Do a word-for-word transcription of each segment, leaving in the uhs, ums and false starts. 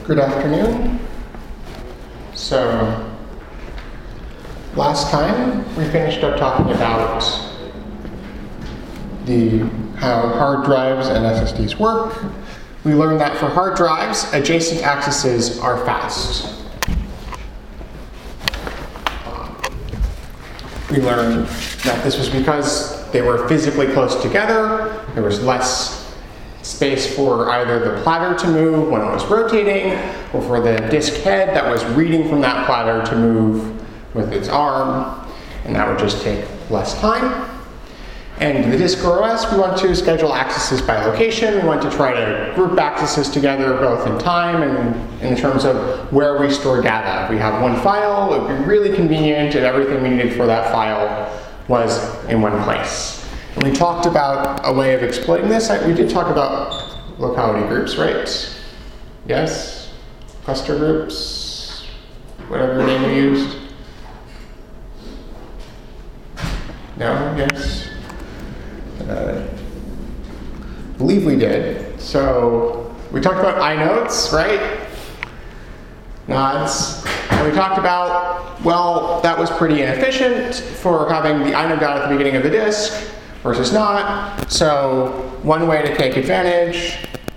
Good afternoon. So, last time we finished up talking about the how hard drives and S S Ds work. We learned that for hard drives, adjacent accesses are fast. We learned that this was because they were physically close together. There was less space for either the platter to move when it was rotating, or for the disk head that was reading from that platter to move with its arm, and that would just take less time. And the disk O S, we want to schedule accesses by location. We want to try to group accesses together both in time and in terms of where we store data. If we have one file, it would be really convenient and everything we needed for that file was in one place. And we talked about a way of exploiting this. We did talk about locality groups, right? Yes? Cluster groups? Whatever name we used? No? Yes? Uh, I believe we did. So we talked about inodes, right? Nods. And we talked about, well, that was pretty inefficient for having the inode data at the beginning of the disk versus not. So one way to take advantage,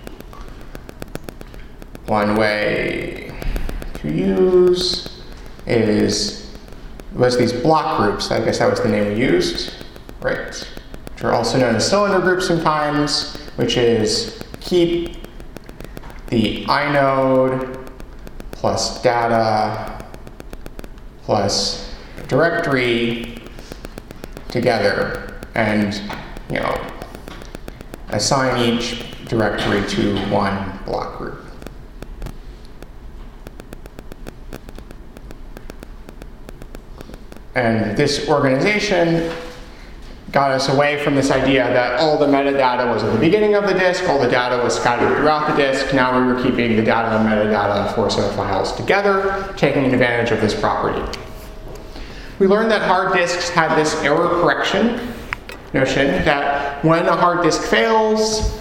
one way to use is, was these block groups. I guess that was the name we used, right? Which are also known as cylinder groups sometimes, which is keep the inode plus data plus directory together and, you know, assign each directory to one block group. And this organization got us away from this idea that all the metadata was at the beginning of the disk, all the data was scattered throughout the disk. Now we were keeping the data and metadata for set of files together, taking advantage of this property. We learned that hard disks had this error correction notion that when a hard disk fails,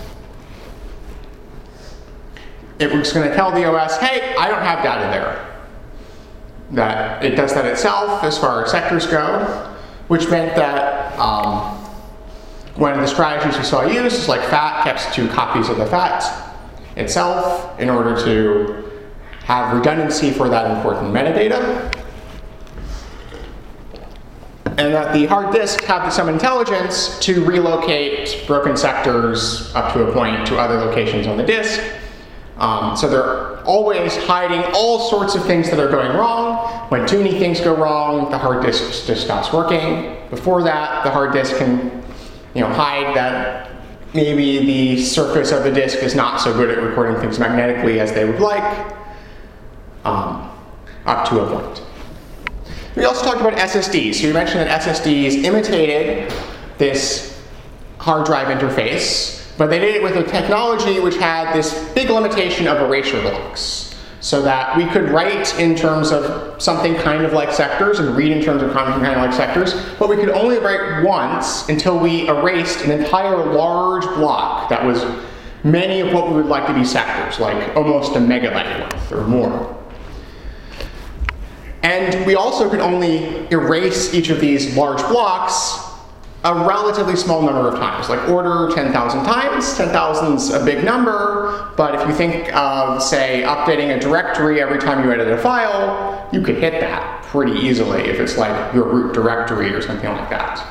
it was going to tell the O S, hey, I don't have data there. That it does that itself as far as sectors go, which meant that um, one of the strategies we saw used is like fat kept two copies of the fat itself in order to have redundancy for that important metadata. And that the hard disk had some intelligence to relocate broken sectors up to a point to other locations on the disk. Um, so they're always hiding all sorts of things that are going wrong. When too many things go wrong, the hard disk just stops working. Before that, the hard disk can, you know, hide that maybe the surface of the disk is not so good at recording things magnetically as they would like, um, up to a point. We also talked about S S Ds. So we mentioned that S S Ds imitated this hard drive interface, but they did it with a technology which had this big limitation of erasure blocks, so that we could write in terms of something kind of like sectors and read in terms of something kind of like sectors, but we could only write once until we erased an entire large block that was many of what we would like to be sectors, like almost a megabyte worth or more. And we also could only erase each of these large blocks a relatively small number of times, like order ten thousand times. ten thousand is a big number, but if you think of, say, updating a directory every time you edit a file, you could hit that pretty easily if it's like your root directory or something like that.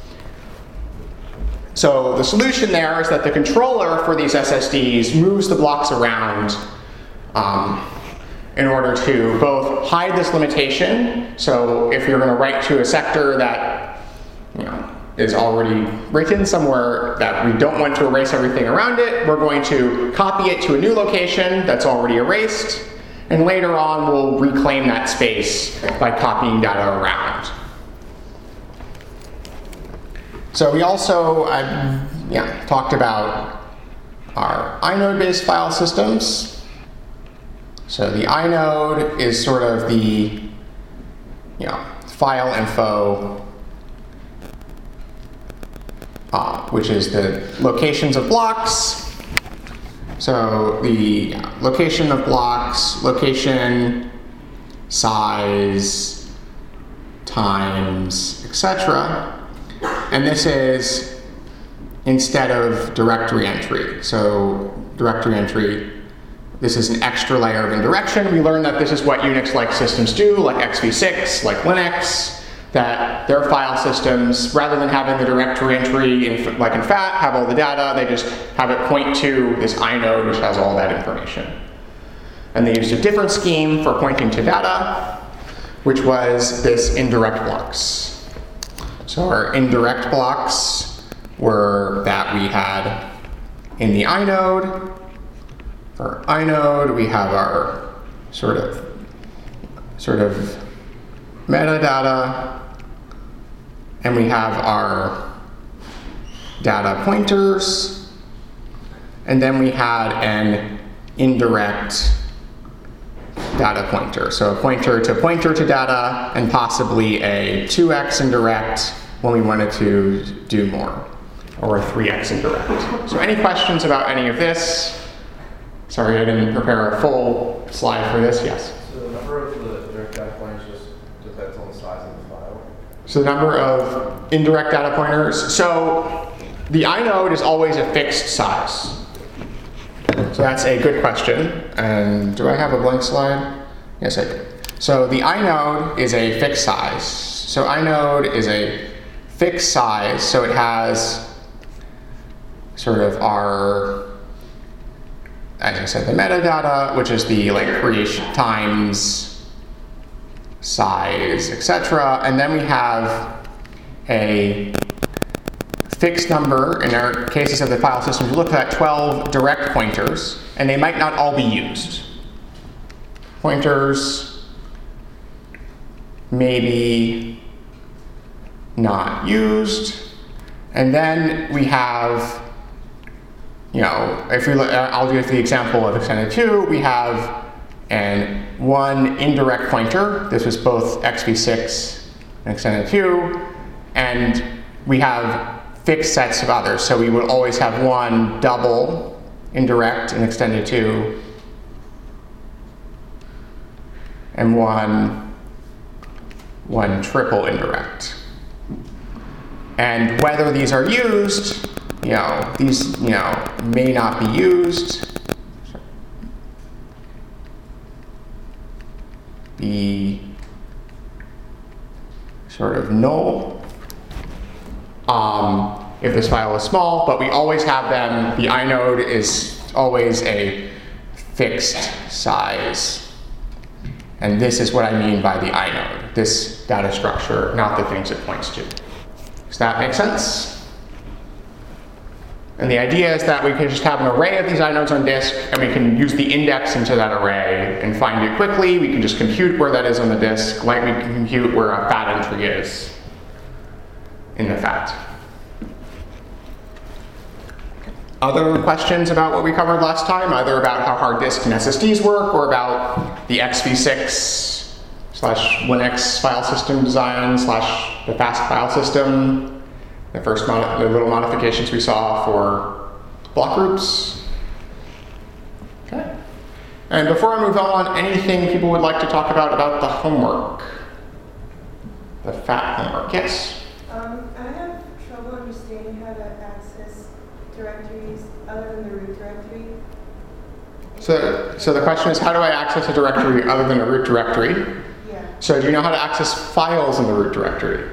So the solution there is that the controller for these S S Ds moves the blocks around um, in order to both hide this limitation. So if you're going to write to a sector that, you know, is already written somewhere that we don't want to erase everything around it, we're going to copy it to a new location that's already erased, and later on we'll reclaim that space by copying data around. So we also uh, yeah, talked about our inode-based file systems. So the inode is sort of the, you know, file info, uh, which is the locations of blocks So the location of blocks, location, size, times, et cetera. And this is instead of directory entry. So directory entry, this is an extra layer of indirection. We learned that this is what Unix-like systems do, like x v six, like Linux, that their file systems, rather than having the directory entry, in, like in F A T, have all the data, they just have it point to this inode, which has all that information. And they used a different scheme for pointing to data, which was this indirect blocks. So our indirect blocks were that we had in the inode. For inode, we have our sort of sort of metadata, and we have our data pointers, and then we had an indirect data pointer. So a pointer to pointer to data, and possibly a two x indirect when we wanted to do more, or a three x indirect. So any questions about any of this? Sorry, I didn't prepare a full slide for this. Yes? So the number of the direct data pointers just depends on the size of the file? So the number of indirect data pointers. So the inode is always a fixed size. So that's a good question. And do I have a blank slide? Yes, I do. So the inode is a fixed size. So inode is a fixed size. So it has sort of our, as I said, the metadata, which is the like creation times, size, et cetera. And then we have a fixed number, in our cases of the file system, we look at twelve direct pointers, and they might not all be used. Pointers, maybe not used. And then we have, you know, if we look, I'll give the example of extended two, we have an one indirect pointer. This was both x v six and extended two, and we have fixed sets of others. So we would always have one double indirect in extended two, and one, one triple indirect. And whether these are used, you know, these, you know, may not be used. Be sort of null um, if this file is small, but we always have them. The inode is always a fixed size. And this is what I mean by the inode, this data structure, not the things it points to. Does that make sense? And the idea is that we can just have an array of these inodes on disk, and we can use the index into that array and find it quickly. We can just compute where that is on the disk, like we can compute where a F A T entry is in the F A T. Other questions about what we covered last time, either about how hard disks and S S Ds work, or about the x v six slash Linux file system design slash the fast file system? The first mod the little modifications we saw for block groups. Okay. And before I move on, anything people would like to talk about about the homework? The F A T homework, yes? Um, I have trouble understanding how to access directories other than the root directory. So, so the question is, how do I access a directory other than a root directory? Yeah. So do you know how to access files in the root directory?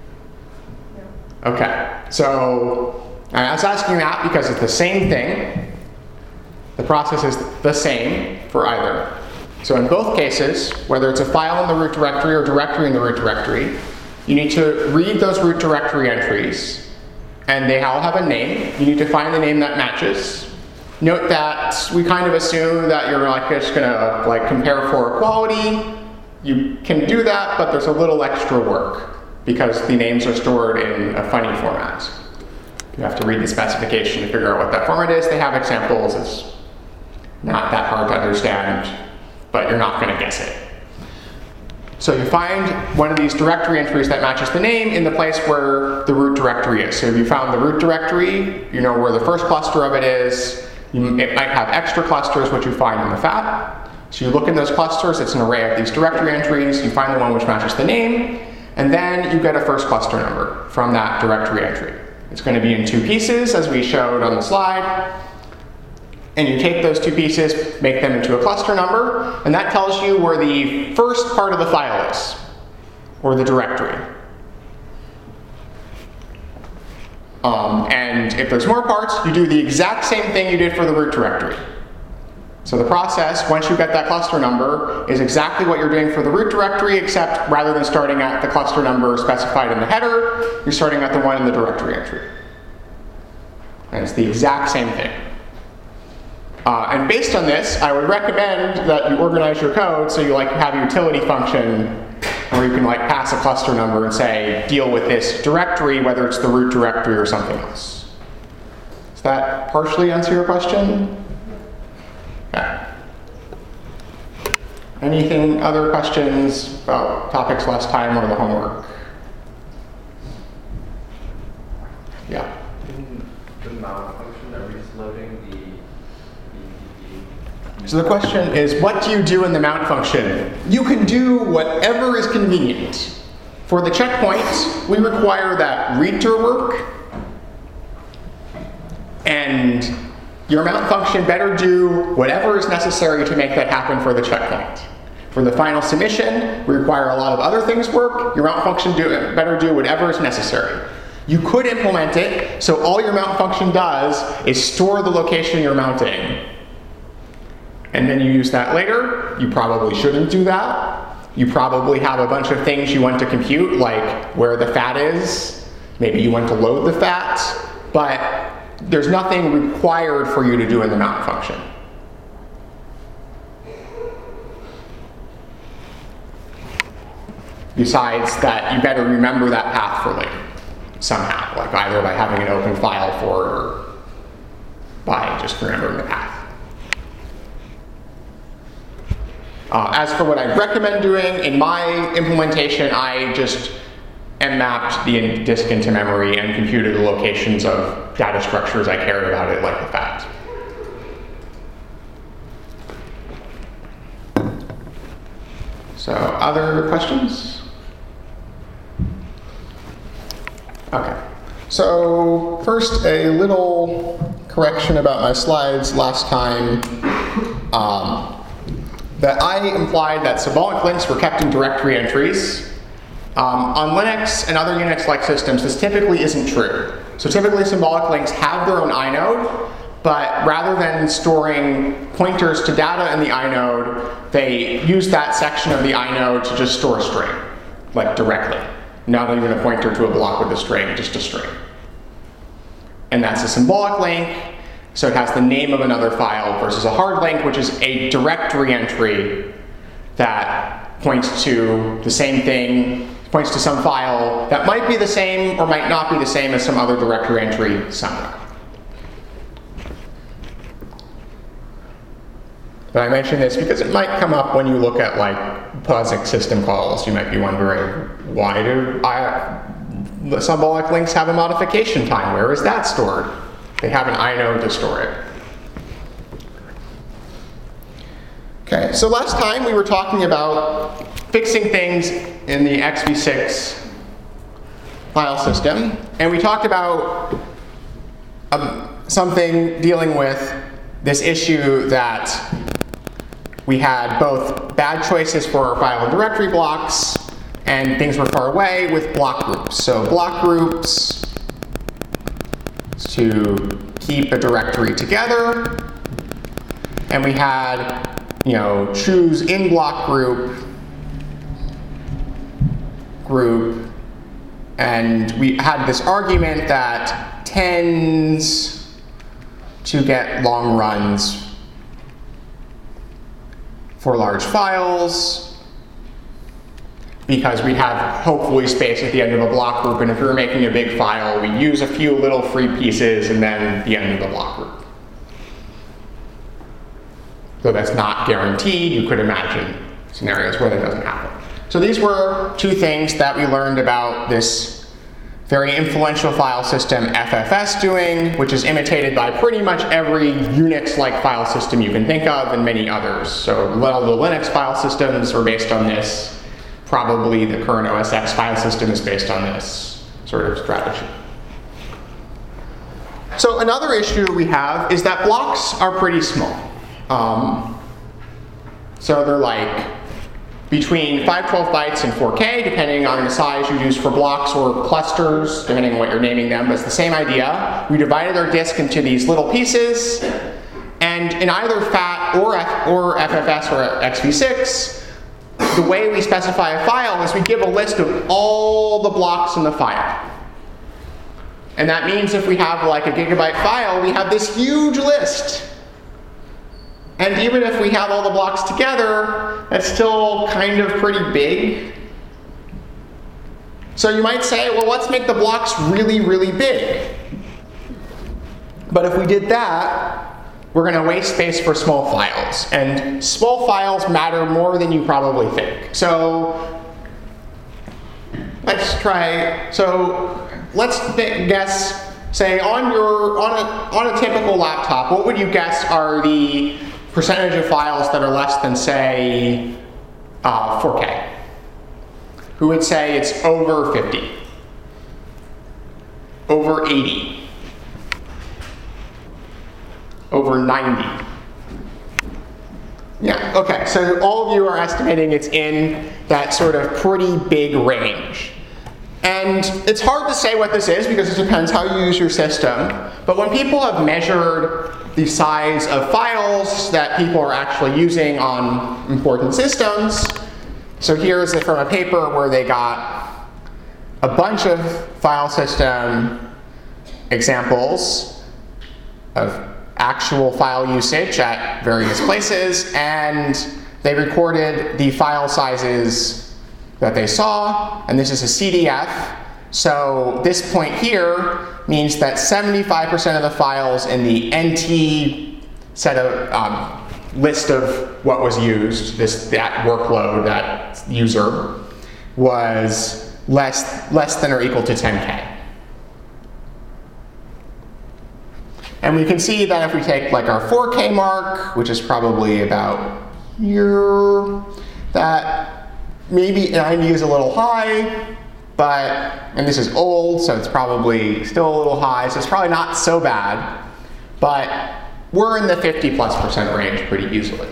Okay, so I was asking that because it's the same thing. The process is the same for either. So in both cases, whether it's a file in the root directory or directory in the root directory, you need to read those root directory entries, and they all have a name. You need to find the name that matches. Note that we kind of assume that you're like just gonna like compare for equality. You can do that, but there's a little extra work, because the names are stored in a funny format. You have to read the specification to figure out what that format is. They have examples. It's not that hard to understand, but you're not going to guess it. So you find one of these directory entries that matches the name in the place where the root directory is. So if you found the root directory, you know where the first cluster of it is, You, it might have extra clusters, which you find in the F A T. So you look in those clusters, it's an array of these directory entries, you find the one which matches the name, and then you get a first cluster number from that directory entry. It's going to be in two pieces, as we showed on the slide. And you take those two pieces, make them into a cluster number, and that tells you where the first part of the file is, or the directory. Um, and if there's more parts, you do the exact same thing you did for the root directory. So the process, once you get that cluster number, is exactly what you're doing for the root directory, except rather than starting at the cluster number specified in the header, you're starting at the one in the directory entry. And it's the exact same thing. Uh, and based on this, I would recommend that you organize your code so you like have a utility function where you can like pass a cluster number and say, deal with this directory, whether it's the root directory or something else. Does that partially answer your question? Okay. Anything, other questions about topics last time or the homework? Yeah. In the mount function, are we just loading the B T P? So the question is, what do you do in the mount function? You can do whatever is convenient. For the checkpoints, we require that reader work, and your mount function better do whatever is necessary to make that happen for the checkpoint. For the final submission, we require a lot of other things work. Your mount function do, better do whatever is necessary. You could implement it, so all your mount function does is store the location you're mounting. And then you use that later. You probably shouldn't do that. You probably have a bunch of things you want to compute, like where the F A T is. Maybe you want to load the F A T, but there's nothing required for you to do in the mount function. Besides that, you better remember that path for later, somehow, like either by having an open file for it or by just remembering the path. Uh, as for what I recommend doing, in my implementation, I just mapped the disk into memory and computed the locations of data structures I cared about it, like the F A T. So, other questions? Okay. So, first, a little correction about my slides last time. Um, that I implied that symbolic links were kept in directory entries. Um, on Linux and other Unix-like systems, this typically isn't true. So typically symbolic links have their own inode, but rather than storing pointers to data in the inode, they use that section of the inode to just store a string, like directly. Not even a pointer to a block with a string, just a string. And that's a symbolic link, so it has the name of another file versus a hard link, which is a directory entry that points to the same thing, points to some file that might be the same or might not be the same as some other directory entry somewhere. But I mention this because it might come up when you look at like POSIX system calls. You might be wondering, why do I, the symbolic links have a modification time? Where is that stored? They have an inode to store it. Okay, so last time we were talking about fixing things in the x v six file system, and we talked about um, something dealing with this issue that we had both bad choices for our file and directory blocks, and things were far away with block groups. So block groups to keep a directory together, and we had, you know, choose in block group, group, and we had this argument that tends to get long runs for large files, because we have hopefully space at the end of a block group, and if we were making a big file, we use a few little free pieces and then the end of the block group. So that's not guaranteed. You could imagine scenarios where that doesn't happen. So these were two things that we learned about this very influential file system F F S doing, which is imitated by pretty much every Unix-like file system you can think of and many others. So a lot of the Linux file systems are based on this. Probably the current O S X file system is based on this sort of strategy. So another issue we have is that blocks are pretty small. Um, so they're like between five twelve bytes and four K, depending on the size you use for blocks or clusters, depending on what you're naming them. But it's the same idea. We divided our disk into these little pieces, and in either F A T or, F or F F S or X V six, the way we specify a file is we give a list of all the blocks in the file. And that means if we have like a gigabyte file, we have this huge list. And even if we have all the blocks together, that's still kind of pretty big. So you might say, well, let's make the blocks really, really big. But if we did that, we're going to waste space for small files. And small files matter more than you probably think. So let's try, so let's guess, say on your, on a, on a typical laptop, what would you guess are the percentage of files that are less than, say, uh, four K? Who would say it's over fifty? Over eighty? Over ninety? Yeah, okay, so all of you are estimating it's in that sort of pretty big range. And it's hard to say what this is because it depends how you use your system. But when people have measured the size of files that people are actually using on important systems, so here's it from a paper where they got a bunch of file system examples of actual file usage at various places, and they recorded the file sizes that they saw, and this is a C D F. So this point here means that seventy-five percent of the files in the N T set of um, list of what was used, this that workload, that user, was less less than or equal to ten K. And we can see that if we take like our four K mark, which is probably about here, that maybe ninety is a little high, but, and this is old, so it's probably still a little high, so it's probably not so bad, but we're in the fifty plus percent range pretty easily.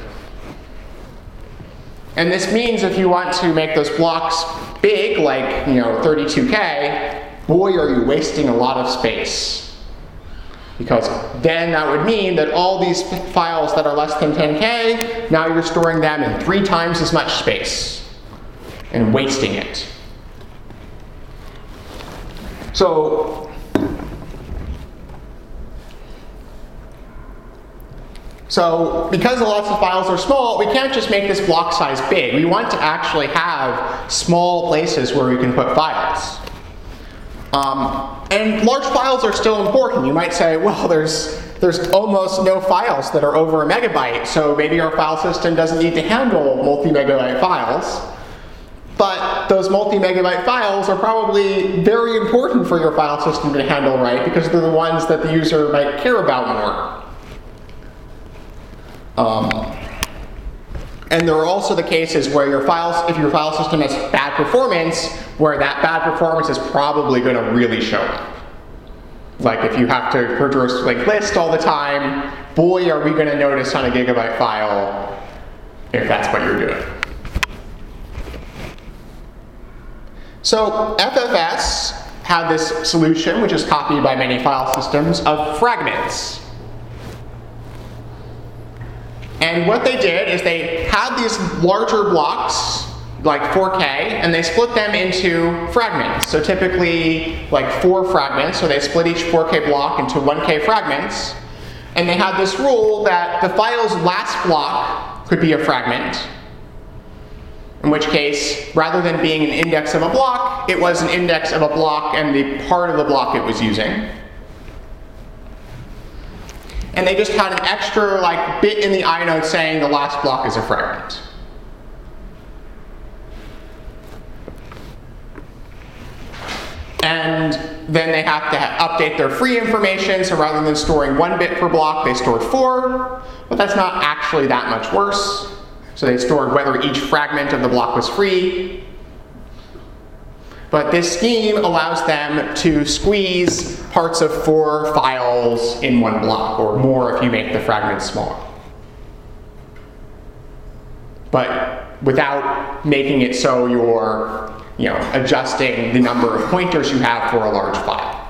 And this means if you want to make those blocks big, like, you know, thirty-two K, boy, are you wasting a lot of space. Because then that would mean that all these files that are less than ten K, now you're storing them in three times as much space and wasting it. So, so because lots of files are small, we can't just make this block size big. We want to actually have small places where we can put files. Um, and large files are still important. You might say, well, there's, there's almost no files that are over a megabyte, so maybe our file system doesn't need to handle multi-megabyte files. But those multi-megabyte files are probably very important for your file system to handle right, because they're the ones that the user might care about more. Um, and there are also the cases where your files, if your file system has bad performance, where that bad performance is probably going to really show up. Like if you have to produce like list all the time, boy, are we going to notice on a gigabyte file if that's what you're doing. So F F S had this solution, which is copied by many file systems, of fragments. And what they did is they had these larger blocks, like four K, and they split them into fragments. So typically like four fragments, so they split each four K block into one K fragments. And they had this rule that the file's last block could be a fragment, in which case, rather than being an index of a block, it was an index of a block and the part of the block it was using. And they just had an extra like bit in the inode saying the last block is a fragment. And then they have to ha update their free information, so rather than storing one bit per block, they stored four, but that's not actually that much worse. So they stored whether each fragment of the block was free. But this scheme allows them to squeeze parts of four files in one block, or more if you make the fragments smaller. But without making it so you're you know, adjusting the number of pointers you have for a large file.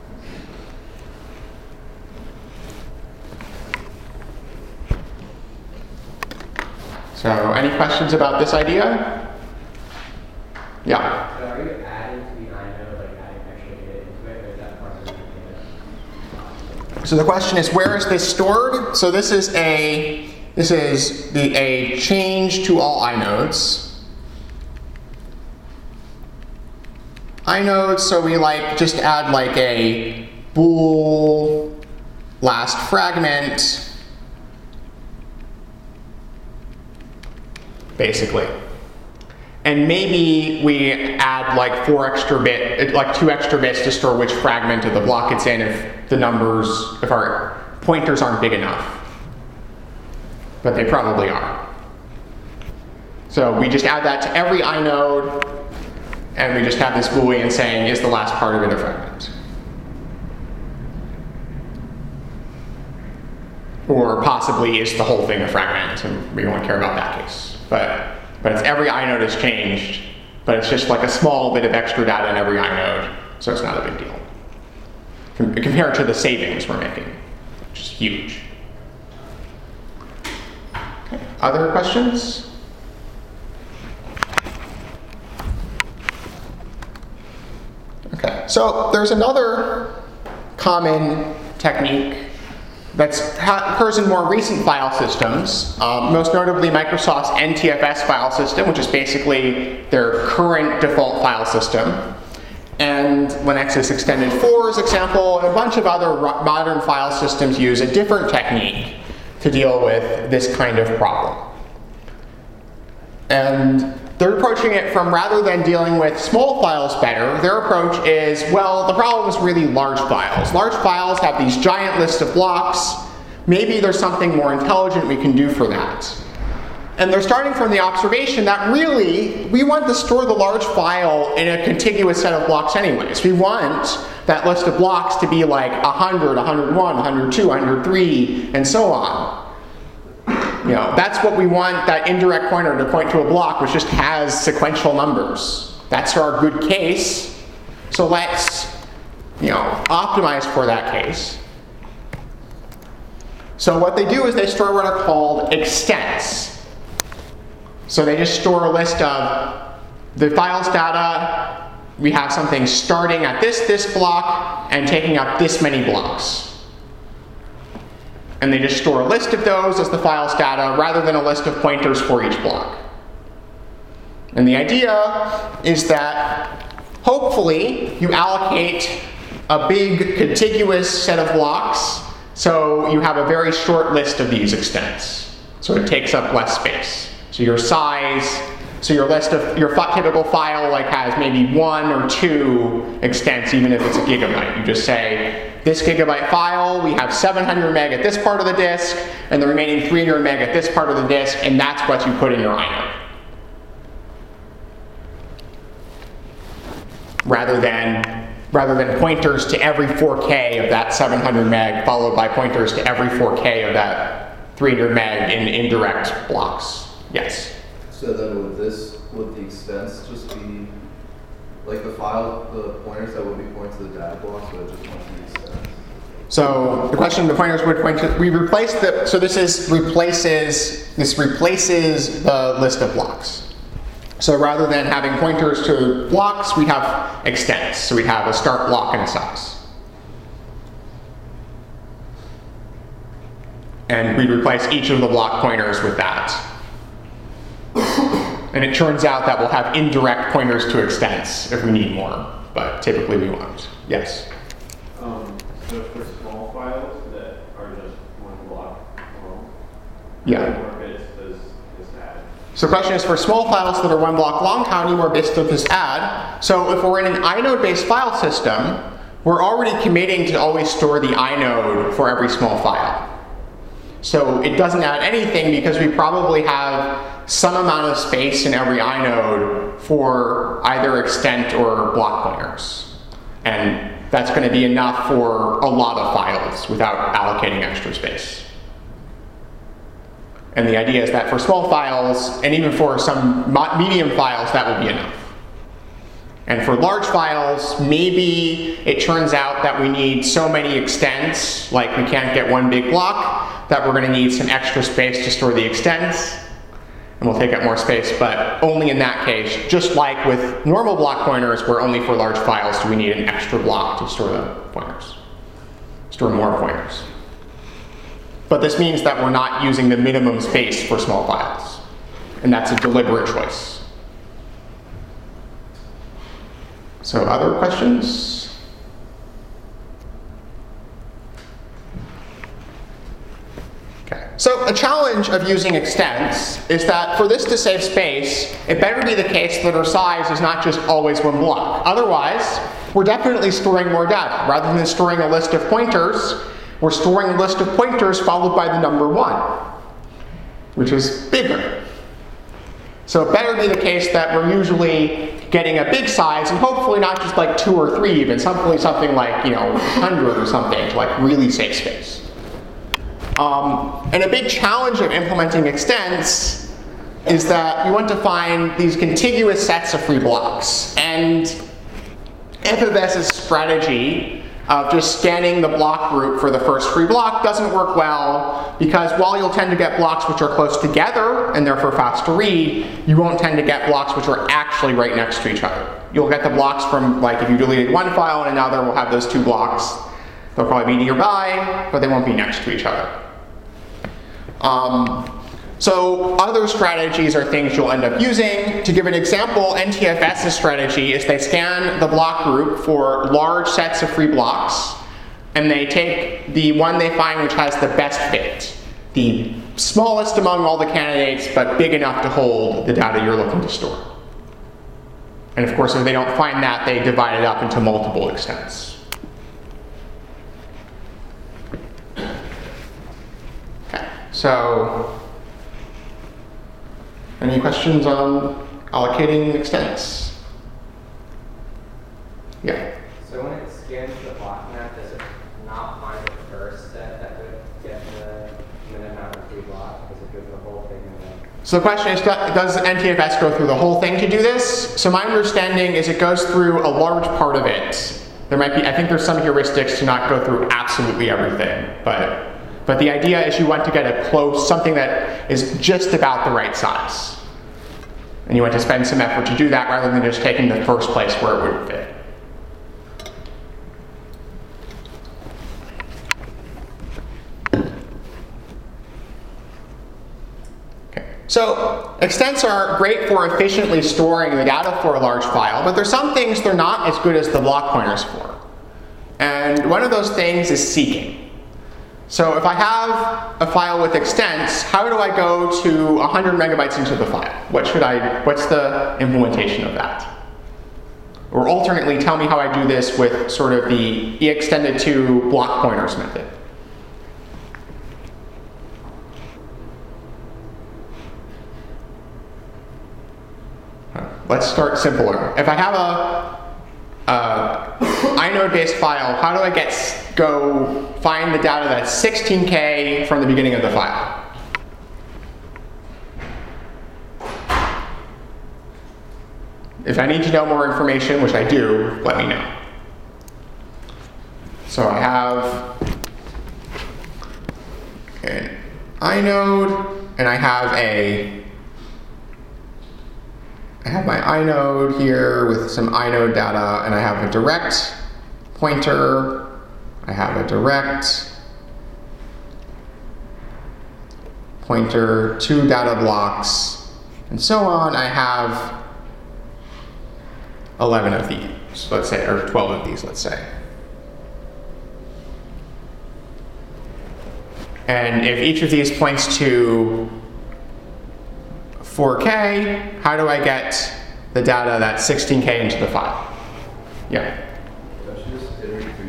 So any questions about this idea? Yeah? So are you adding to the inode, like adding extra data into it, or is that part of the data? So the question is, where is this stored? So this is a this is the a change to all inodes. Inodes, so we like just add like a bool last fragment, basically. And maybe we add like four extra bit, like two extra bits to store which fragment of the block it's in if the numbers, if our pointers aren't big enough. But they probably are. So we just add that to every inode, and we just have this Boolean saying, is the last part of it a fragment? Or possibly, is the whole thing a fragment? And we won't care about that case. But, but it's every inode is changed, but it's just like a small bit of extra data in every inode, so it's not a big deal. Com compared to the savings we're making, which is huge. Okay. Other questions? Okay, so there's another common technique that occurs in more recent file systems, um, most notably Microsoft's N T F S file system, which is basically their current default file system, and Linux's Extended four's example, and a bunch of other modern file systems use a different technique to deal with this kind of problem. And they're approaching it from, rather than dealing with small files better, their approach is, well, the problem is really large files. Large files have these giant lists of blocks. Maybe there's something more intelligent we can do for that. And they're starting from the observation that really, we want to store the large file in a contiguous set of blocks anyways. We want that list of blocks to be like one hundred, one hundred one, one hundred two, one hundred three, and so on. You know, that's what we want that indirect pointer to point to a block which just has sequential numbers. That's our good case. So let's, you know, optimize for that case. So what they do is they store what are called extents. So they just store a list of the files data. We have something starting at this this block and taking up this many blocks. And they just store a list of those as the files data rather than a list of pointers for each block. And the idea is that hopefully you allocate a big contiguous set of blocks so you have a very short list of these extents. So it takes up less space. So your size, so your list of, your typical file like has maybe one or two extents even if it's a gigabyte. You just say, this gigabyte file, we have seven hundred meg at this part of the disk, and the remaining three hundred meg at this part of the disk, and that's what you put in your inode. Rather than, rather than pointers to every four K of that seven hundred meg, followed by pointers to every four K of that three hundred meg in indirect blocks. Yes? So then would this, would the extents just be, like the file, the pointers that would be pointing to the data blocks, would it just point to the extents? So the question, the pointers would point to, we replace the, so this is replaces, this replaces the list of blocks. So rather than having pointers to blocks, we have extents. So we have a start block and a size. And we replace each of the block pointers with that. And it turns out that we'll have indirect pointers to extents if we need more, but typically we won't. Yes? Um, so for small files that are just one block long, Yeah. how many more bits does this add? So the question is, for small files that are one block long, how many more bits does this add? So if we're in an inode-based file system, we're already committing to always store the inode for every small file. So it doesn't add anything because we probably have some amount of space in every inode for either extent or block pointers. And that's going to be enough for a lot of files without allocating extra space. And the idea is that for small files, and even for some medium files, that will be enough. And for large files, maybe it turns out that we need so many extents, like we can't get one big block, that we're going to need some extra space to store the extents. And we'll take up more space, but only in that case, just like with normal block pointers, where only for large files do we need an extra block to store the pointers, store more pointers. But this means that we're not using the minimum space for small files. And that's a deliberate choice. So other questions? Okay. So a challenge of using extents is that for this to save space, it better be the case that our size is not just always one block. Otherwise, we're definitely storing more data. Rather than storing a list of pointers, we're storing a list of pointers followed by the number one, which is bigger. So it better be the case that we're usually getting a big size, and hopefully not just like two or three even, something, something like, you know, one hundred or something to like really save space. Um, and a big challenge of implementing extents is that we want to find these contiguous sets of free blocks. And IFFS's strategy of just scanning the block group for the first free block doesn't work well, because while you'll tend to get blocks which are close together and therefore fast to read, you won't tend to get blocks which are actually right next to each other. You'll get the blocks from, like, if you deleted one file and another, we'll have those two blocks. They'll probably be nearby, but they won't be next to each other. Um, So other strategies are things you'll end up using. To give an example, NTFS's strategy is they scan the block group for large sets of free blocks, and they take the one they find which has the best fit, the smallest among all the candidates, but big enough to hold the data you're looking to store. And of course, if they don't find that, they divide it up into multiple extents. Okay, so any questions on allocating extents? Yeah. So when it scans the block map, does it not find the first set that would get the minimum amount of free block? Does it go through the whole thing and then? So the question is, does N T F S go through the whole thing to do this? So my understanding is it goes through a large part of it. There might be, I think there's some heuristics to not go through absolutely everything, but But the idea is you want to get a close, something that is just about the right size. And you want to spend some effort to do that rather than just taking the first place where it would fit. Okay. So extents are great for efficiently storing the data for a large file, but there's some things they're not as good as the block pointers for. And one of those things is seeking. So if I have a file with extents, how do I go to one hundred megabytes into the file? What should I, what's the implementation of that? Or alternately, tell me how I do this with sort of the extended to block pointers method. Let's start simpler. If I have a Uh, inode-based file, how do I get go find the data that's sixteen K from the beginning of the file? If I need to know more information, which I do, let me know. So I have an inode, and I have a I have my inode here with some inode data, and I have a direct pointer, I have a direct pointer, two data blocks, and so on. I have eleven of these, let's say, or twelve of these, let's say. And if each of these points to four K, how do I get the data that's sixteen K into the file? Yeah? Don't you just iterate through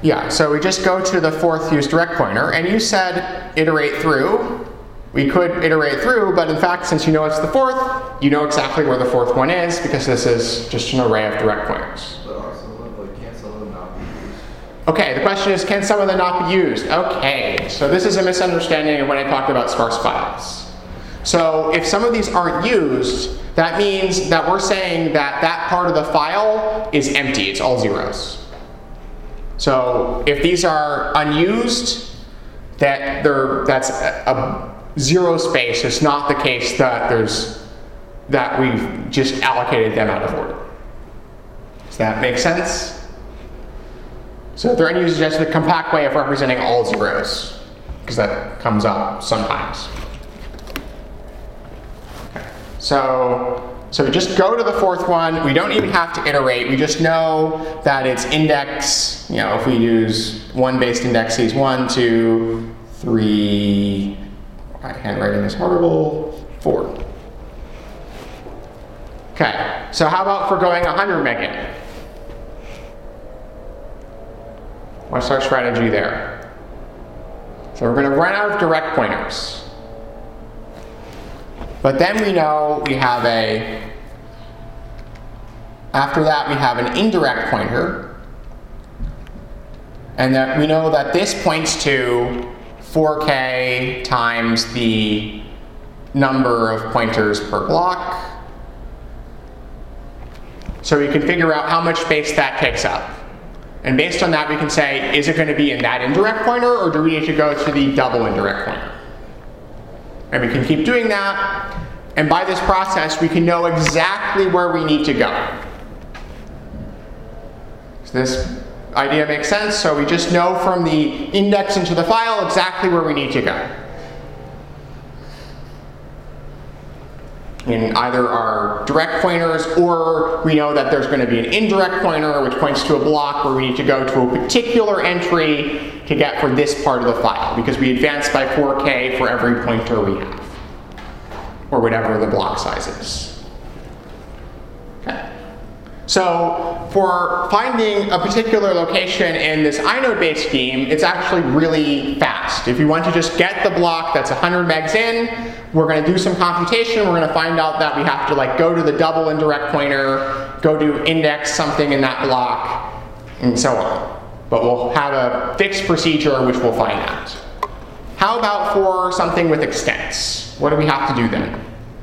Yeah, so we just go to the fourth use direct pointer, and you said iterate through. We could iterate through, but in fact, since you know it's the fourth, you know exactly where the fourth one is, because this is just an array of direct pointers. But are some of them, like, can't some of them not be used? Okay, the question is, can some of them not be used? Okay, so this is a misunderstanding of when I talked about sparse files. So if some of these aren't used, that means that we're saying that that part of the file is empty, it's all zeros. So if these are unused, that they're, that's a, a zero space. It's not the case that there's that we've just allocated them out of order. Does that make sense? So if they're unused, it's just a compact way of representing all zeros, because that comes up sometimes. Okay. So. So we just go to the fourth one. We don't even have to iterate. We just know that it's index, you know, if we use one based indices, one, two, three, my handwriting is horrible, four. Okay, so how about for going one hundred megabit? What's our strategy there? So we're going to run out of direct pointers. But then we know we have a, after that we have an indirect pointer, and that we know that this points to four K times the number of pointers per block. So we can figure out how much space that takes up. And based on that we can say, is it going to be in that indirect pointer, or do we need to go to the double indirect pointer? And we can keep doing that, and by this process we can know exactly where we need to go. So this idea makes sense, so we just know from the index into the file exactly where we need to go. In either our direct pointers, or we know that there's going to be an indirect pointer which points to a block where we need to go to a particular entry to get for this part of the file, because we advance by four K for every pointer we have, or whatever the block size is. Okay. So for finding a particular location in this inode-based scheme, it's actually really fast. If you want to just get the block that's one hundred megs in, we're going to do some computation. We're going to find out that we have to like go to the double indirect pointer, go to index something in that block, and so on. But we'll have a fixed procedure which will find that. How about for something with extents? What do we have to do then?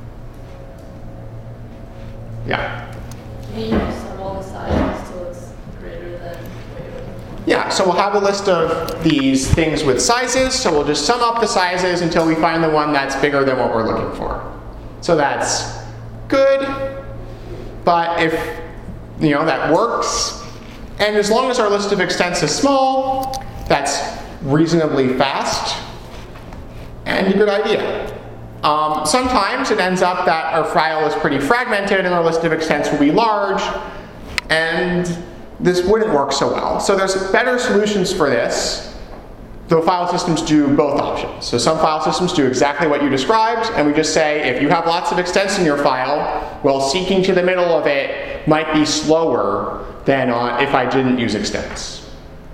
Yeah. Can you sum all the sizes till it's greater than what you're looking for? Yeah, so we'll have a list of these things with sizes, so we'll just sum up the sizes until we find the one that's bigger than what we're looking for. So that's good, but if, you know, that works, and as long as our list of extents is small, that's reasonably fast and a good idea. Um, sometimes it ends up that our file is pretty fragmented and our list of extents will be large, and this wouldn't work so well. So there's better solutions for this, though file systems do both options. So some file systems do exactly what you described, and we just say if you have lots of extents in your file, well, seeking to the middle of it might be slower than uh, if I didn't use extents.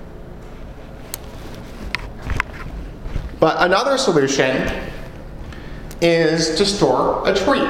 But another solution is to store a tree.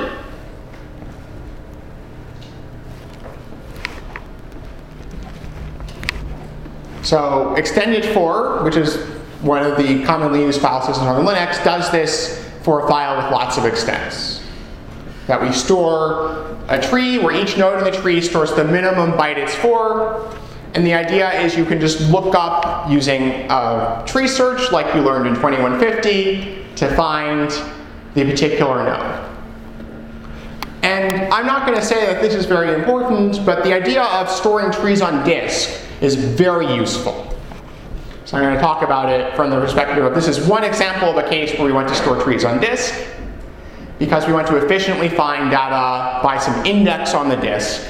So extended for, which is one of the commonly used file systems on Linux, does this for a file with lots of extents. That we store a tree where each node in the tree stores the minimum byte it's for. And the idea is you can just look up using a tree search like you learned in twenty-one fifty to find the particular node. And I'm not going to say that this is very important, but the idea of storing trees on disk is very useful. So I'm going to talk about it from the perspective of this is one example of a case where we want to store trees on disk, because we want to efficiently find data by some index on the disk.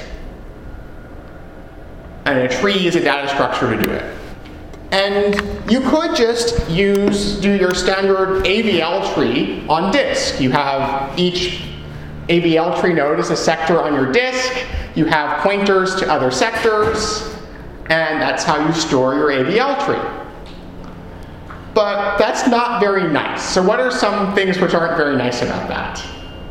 And a tree is a data structure to do it. And you could just use, do your standard A V L tree on disk. You have each A V L tree node as a sector on your disk. You have pointers to other sectors. and that's how you store your A V L tree. But that's not very nice. So what are some things which aren't very nice about that?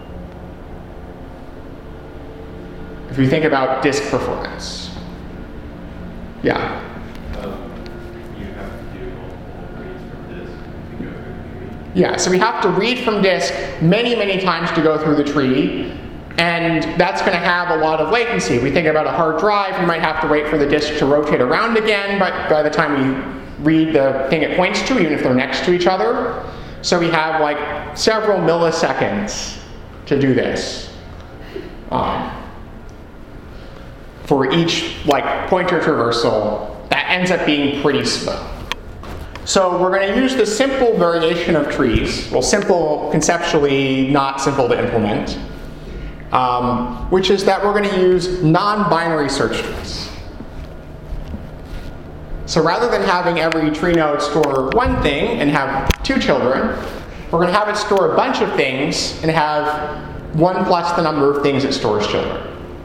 If you think about disk performance. Yeah. Um, you have to do multiple reads from disk to go through the tree. Yeah, so we have to read from disk many, many times to go through the tree, and that's going to have a lot of latency. If we think about a hard drive, we might have to wait for the disk to rotate around again, but by the time we read the thing it points to, even if they're next to each other. So we have like several milliseconds to do this um, for each like pointer traversal. That ends up being pretty slow. So we're going to use the simple variation of trees. Well, simple conceptually, not simple to implement, um, which is that we're going to use non-binary search trees. So rather than having every tree node store one thing and have two children, we're going to have it store a bunch of things and have one plus the number of things it stores children.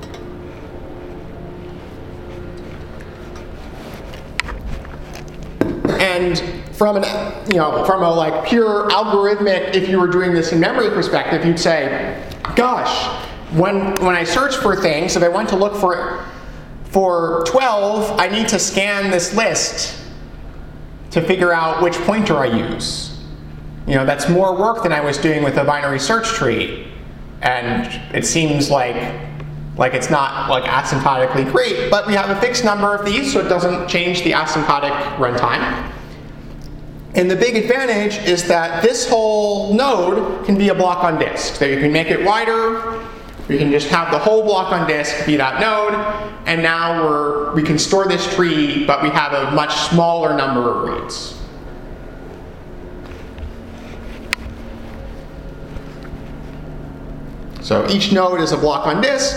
And from an, you know, from a like pure algorithmic, if you were doing this in memory perspective, you'd say, gosh, when when I search for things, if I want to look for For twelve, I need to scan this list to figure out which pointer I use. You know, that's more work than I was doing with a binary search tree. And it seems like, like it's not like asymptotically great, but we have a fixed number of these, so it doesn't change the asymptotic runtime. And the big advantage is that this whole node can be a block on disk. So you can make it wider. We can just have the whole block on disk be that node, and now we're, we can store this tree, but we have a much smaller number of reads. So each node is a block on disk.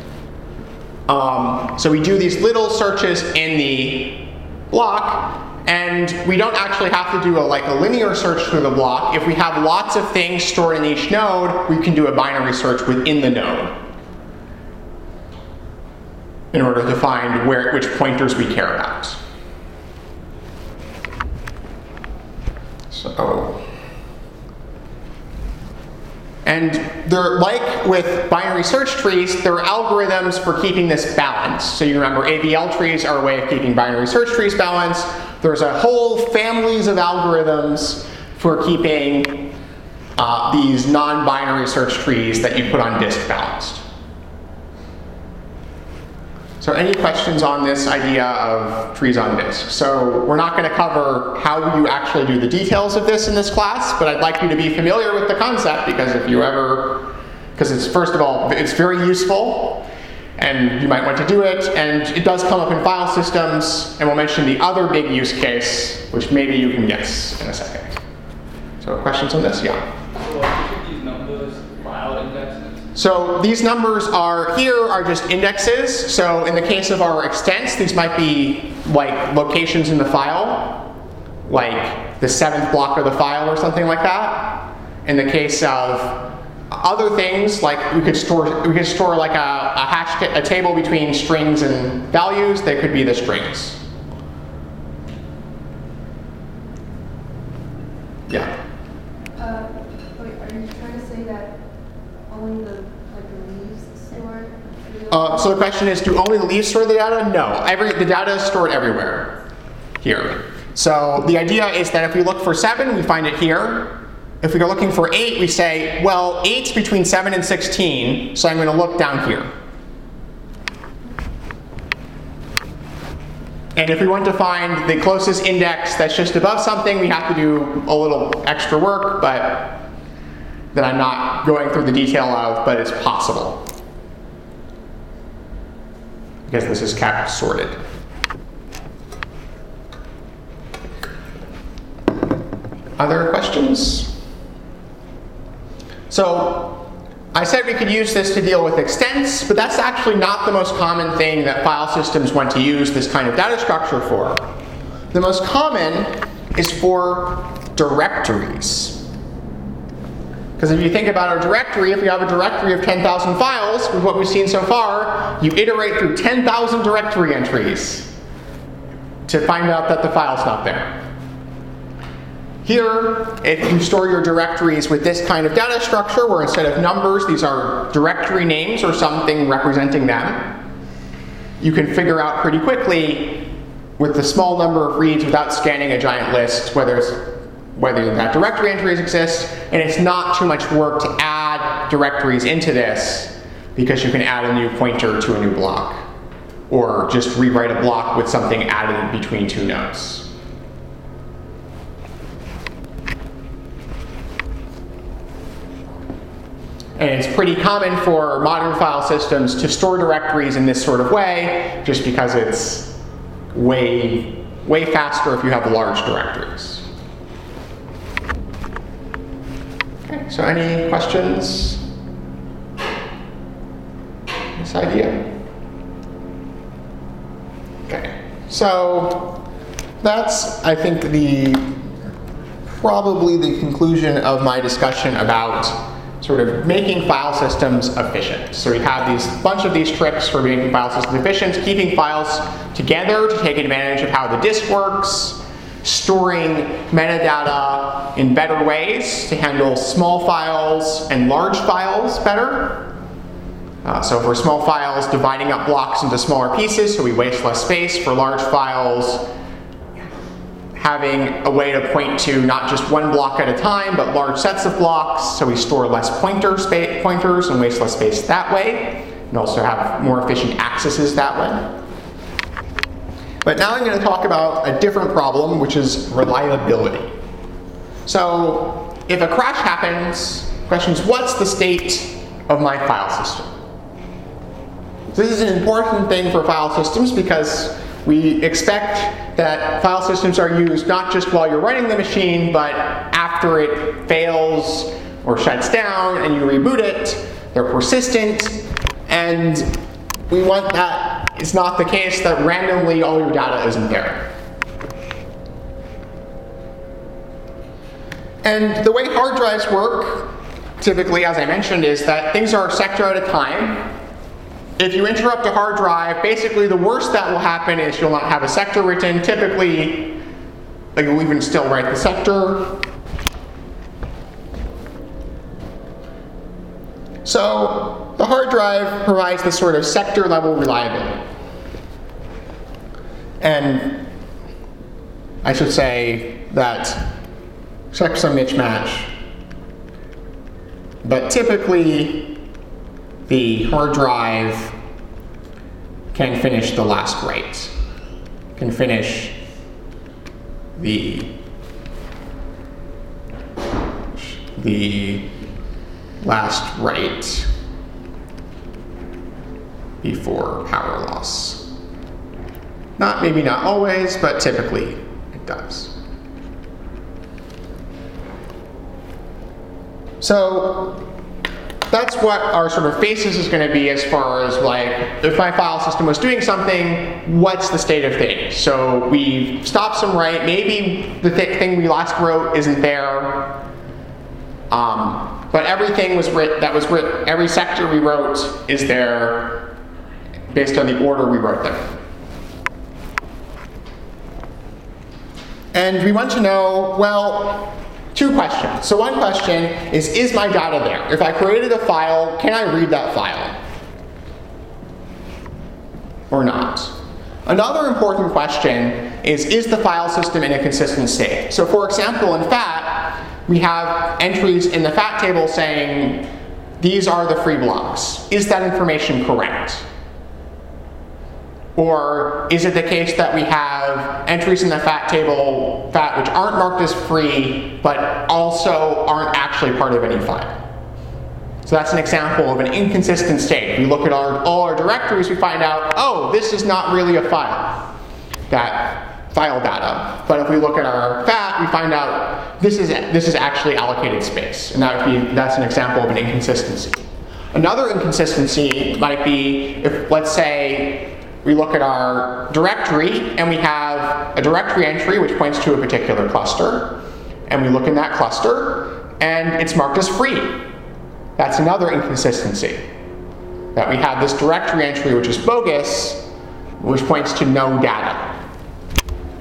Um, so we do these little searches in the block, and we don't actually have to do a, like a linear search through the block. If we have lots of things stored in each node, we can do a binary search within the node in order to find where, which pointers we care about. So, and they're like with binary search trees, there are algorithms for keeping this balanced. So you remember A V L trees are a way of keeping binary search trees balanced. There's a whole families of algorithms for keeping uh, these non-binary search trees that you put on disk balanced. So any questions on this idea of trees on disk? So we're not going to cover how you actually do the details of this in this class, but I'd like you to be familiar with the concept, because if you ever, because it's, first of all, it's very useful, and you might want to do it, and it does come up in file systems, and we'll mention the other big use case, which maybe you can guess in a second. So questions on this? Yeah? So are these numbers file indexes? So these numbers are here are just indexes. So in the case of our extents, these might be like locations in the file, like the seventh block of the file or something like that. In the case of other things, like we could store, we could store like a, a hash, a table between strings and values. They could be the strings. Yeah. Uh, wait, are you trying to say that only the like the leaves store? Uh, so the question is, do only the leaves store the data? No, every the data is stored everywhere here. So the idea is that if we look for seven, we find it here. If we are looking for eight, we say, well, eight's between seven and sixteen, so I'm going to look down here. And if we want to find the closest index that's just above something, we have to do a little extra work, but that I'm not going through the detail of, but it's possible, because this is kept sorted. Other questions? So I said we could use this to deal with extents, but that's actually not the most common thing that file systems want to use this kind of data structure for. The most common is for directories. Because if you think about a directory, if we have a directory of ten thousand files, with what we've seen so far, you iterate through ten thousand directory entries to find out that the file's not there. Here, if you store your directories with this kind of data structure, where instead of numbers, these are directory names or something representing them, you can figure out pretty quickly with the small number of reads without scanning a giant list whether, whether that directory entries exist, and it's not too much work to add directories into this because you can add a new pointer to a new block, or just rewrite a block with something added between two nodes. And it's pretty common for modern file systems to store directories in this sort of way, just because it's way, way faster if you have large directories. Okay, so any questions? This idea? Okay, so that's, I think, the probably the conclusion of my discussion about sort of making file systems efficient. So we have these bunch of these tricks for making file systems efficient, keeping files together to take advantage of how the disk works, storing metadata in better ways to handle small files and large files better. Uh, so for small files, dividing up blocks into smaller pieces so we waste less space. For large files, having a way to point to not just one block at a time, but large sets of blocks, so we store less pointer spa pointers and waste less space that way, and also have more efficient accesses that way. But now I'm going to talk about a different problem, which is reliability. So if a crash happens, the question is, what's the state of my file system? This is an important thing for file systems because we expect that file systems are used not just while you're running the machine, but after it fails or shuts down and you reboot it. They're persistent, and we want that it's not the case that randomly all your data isn't there. And the way hard drives work, typically, as I mentioned, is that things are a sector at a time. If you interrupt a hard drive, basically the worst that will happen is you'll not have a sector written. Typically, like you'll even still write the sector. So the hard drive provides this sort of sector level reliability. And I should say that checksum mismatch, but typically the hard drive can finish the last write, can finish the, the last write before power loss. Not, maybe not always, but typically it does. So that's what our sort of basis is going to be as far as like, if my file system was doing something, what's the state of things? So we've stopped some write, maybe the th thing we last wrote isn't there, um, but everything was writ that was writ every sector we wrote is there based on the order we wrote them. And we want to know, well, two questions. So one question is, is my data there? If I created a file, can I read that file? Or not? Another important question is, is the file system in a consistent state? So for example, in FAT, we have entries in the FAT table saying, these are the free blocks. Is that information correct? Or is it the case that we have entries in the FAT table, FAT, which aren't marked as free, but also aren't actually part of any file? So that's an example of an inconsistent state. If we look at our, all our directories, we find out, oh, this is not really a file, that file data. But if we look at our FAT, we find out this is, this is actually allocated space. And that would be, that's an example of an inconsistency. Another inconsistency might be if, let's say, we look at our directory and we have a directory entry which points to a particular cluster, and we look in that cluster and it's marked as free. That's another inconsistency. That we have this directory entry which is bogus, which points to no data.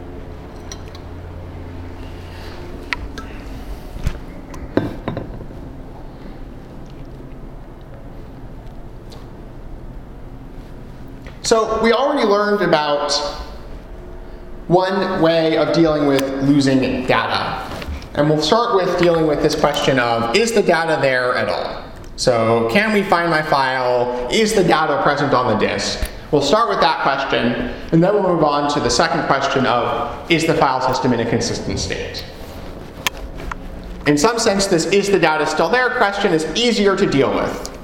So we already learned about one way of dealing with losing data. And we'll start with dealing with this question of, is the data there at all? So can we find my file? Is the data present on the disk? We'll start with that question, and then we'll move on to the second question of, is the file system in a consistent state? In some sense, this is the data still there question is easier to deal with.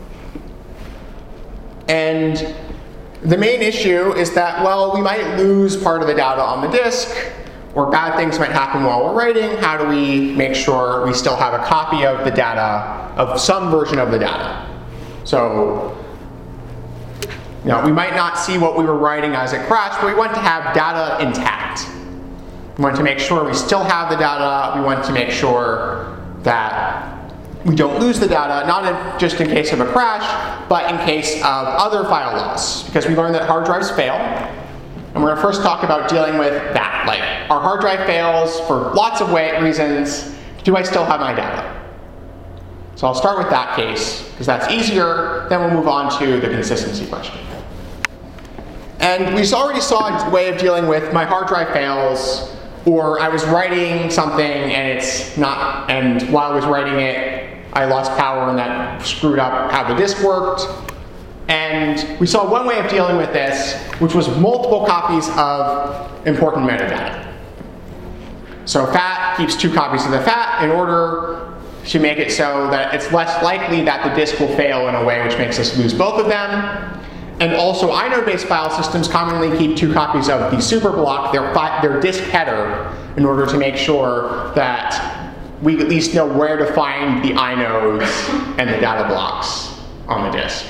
And the main issue is that, well, we might lose part of the data on the disk, or bad things might happen while we're writing. How do we make sure we still have a copy of the data, of some version of the data? So, you know, we might not see what we were writing as it crashed, but we want to have data intact. We want to make sure we still have the data. We want to make sure that we don't lose the data, not in, just in case of a crash, but in case of other file loss. Because we learned that hard drives fail. And we're going to first talk about dealing with that. Like, our hard drive fails for lots of way reasons. Do I still have my data? So I'll start with that case, because that's easier. Then we'll move on to the consistency question. And we already saw a way of dealing with my hard drive fails, or I was writing something and it's not, and while I was writing it, I lost power and that screwed up how the disk worked. And we saw one way of dealing with this, which was multiple copies of important metadata. So F A T keeps two copies of the F A T in order to make it so that it's less likely that the disk will fail in a way which makes us lose both of them. And also, inode-based file systems commonly keep two copies of the superblock, their, their disk header, in order to make sure that we at least know where to find the inodes and the data blocks on the disk.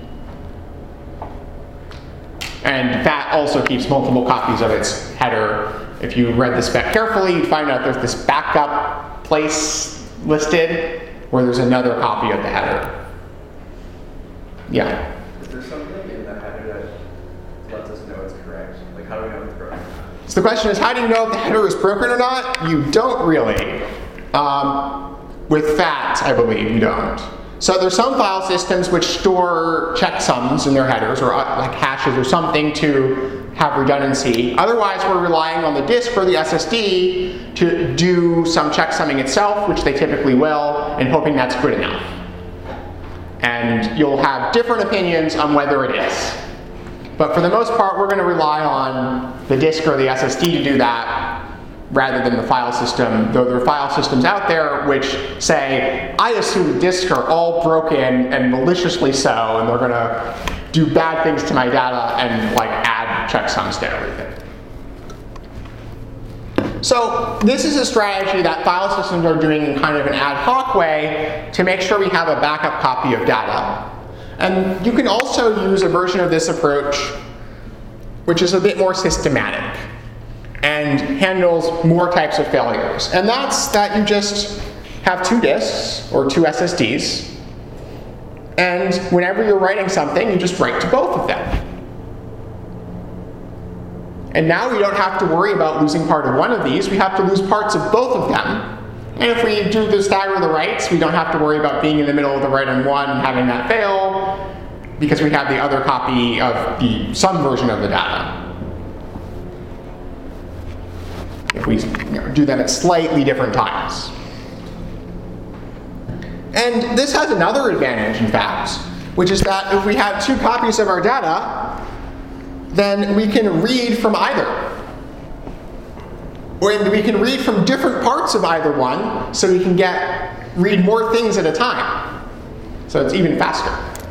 And F A T also keeps multiple copies of its header. If you read the spec carefully, you'd find out there's this backup place listed where there's another copy of the header. Yeah? Is there something in the header that lets us know it's correct? Like, how do we know it's broken? So the question is, how do you know if the header is broken or not? You don't really. Um, with F A T, I believe, you don't. So there's some file systems which store checksums in their headers, or uh, like hashes or something to have redundancy. Otherwise, we're relying on the disk or the S S D to do some checksumming itself, which they typically will, and hoping that's good enough. And you'll have different opinions on whether it is. But for the most part, we're going to rely on the disk or the S S D to do that, rather than the file system, though there are file systems out there which say, I assume the disks are all broken and maliciously so, and they're going to do bad things to my data and like add checksums to everything. So this is a strategy that file systems are doing in kind of an ad hoc way to make sure we have a backup copy of data. And you can also use a version of this approach which is a bit more systematic and handles more types of failures. And that's that you just have two disks or two S S Ds, and whenever you're writing something, you just write to both of them. And now we don't have to worry about losing part of one of these, we have to lose parts of both of them. And if we do the stagger the writes, we don't have to worry about being in the middle of the write on one and having that fail, because we have the other copy of the some version of the data. If we you know, do them at slightly different times. And this has another advantage, in fact, which is that if we have two copies of our data, then we can read from either. Or we can read from different parts of either one, so we can get read more things at a time. So it's even faster.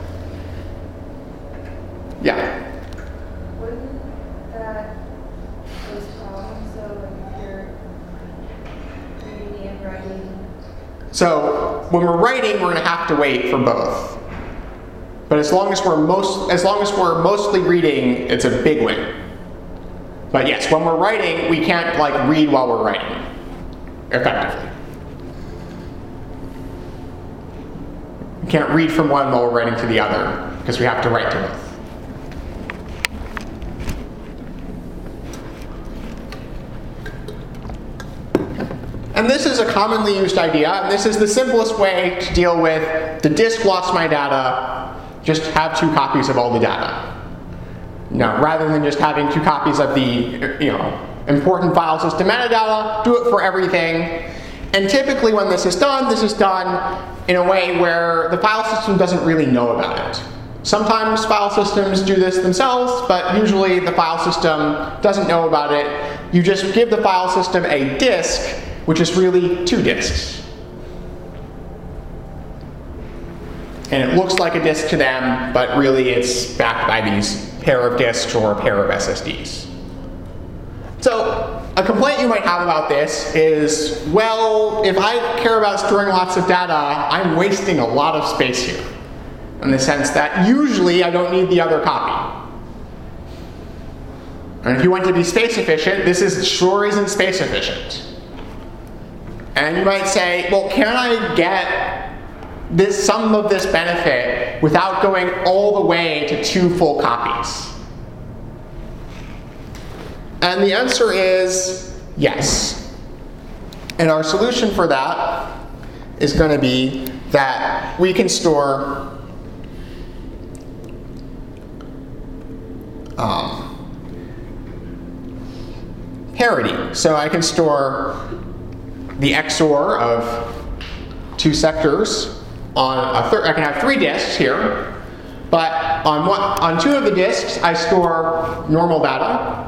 Yeah? Wouldn't that cause problems, so like if you're reading and writing? So when we're writing, we're going to have to wait for both. But as long as we're most, as long as we're mostly reading, it's a big win. But yes, when we're writing, we can't like read while we're writing effectively. We can't read from one while we're writing to the other because we have to write to both. And this is a commonly used idea, and this is the simplest way to deal with the disk lost my data, just have two copies of all the data. you know, rather than just having two copies of the, you know, important file system metadata, do it for everything. And typically when this is done, this is done in a way where the file system doesn't really know about it. Sometimes file systems do this themselves, but usually the file system doesn't know about it. You just give the file system a disk, which is really two disks. And it looks like a disk to them, but really it's backed by these pair of disks or a pair of S S Ds. So a complaint you might have about this is, well, if I care about storing lots of data, I'm wasting a lot of space here, in the sense that usually I don't need the other copy. And if you want to be space efficient, this is sure isn't space efficient. And you might say, well, can I get this, some of this benefit without going all the way to two full copies? And the answer is yes. And our solution for that is going to be that we can store um, parity. So I can store the X O R of two sectors on a third. I can have three disks here, but on one, on two of the disks I store normal data.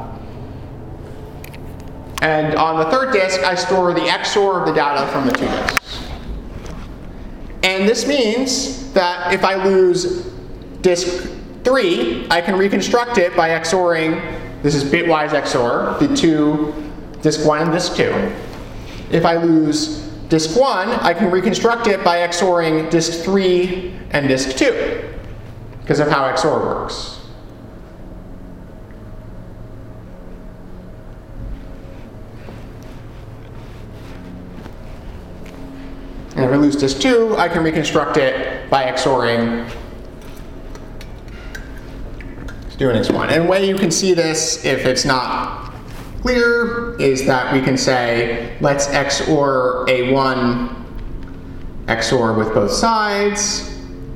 And on the third disk, I store the X O R of the data from the two disks. And this means that if I lose disk three, I can reconstruct it by XORing, this is bitwise X O R, the two, disk one and disk two. If I lose disk one, I can reconstruct it by XORing disk three and disk two, because of how X O R works. And if I lose disk two, I can reconstruct it by XORing two and disk one. And the way you can see this, if it's not clear, is that we can say, let's X O R A one, X O R with both sides.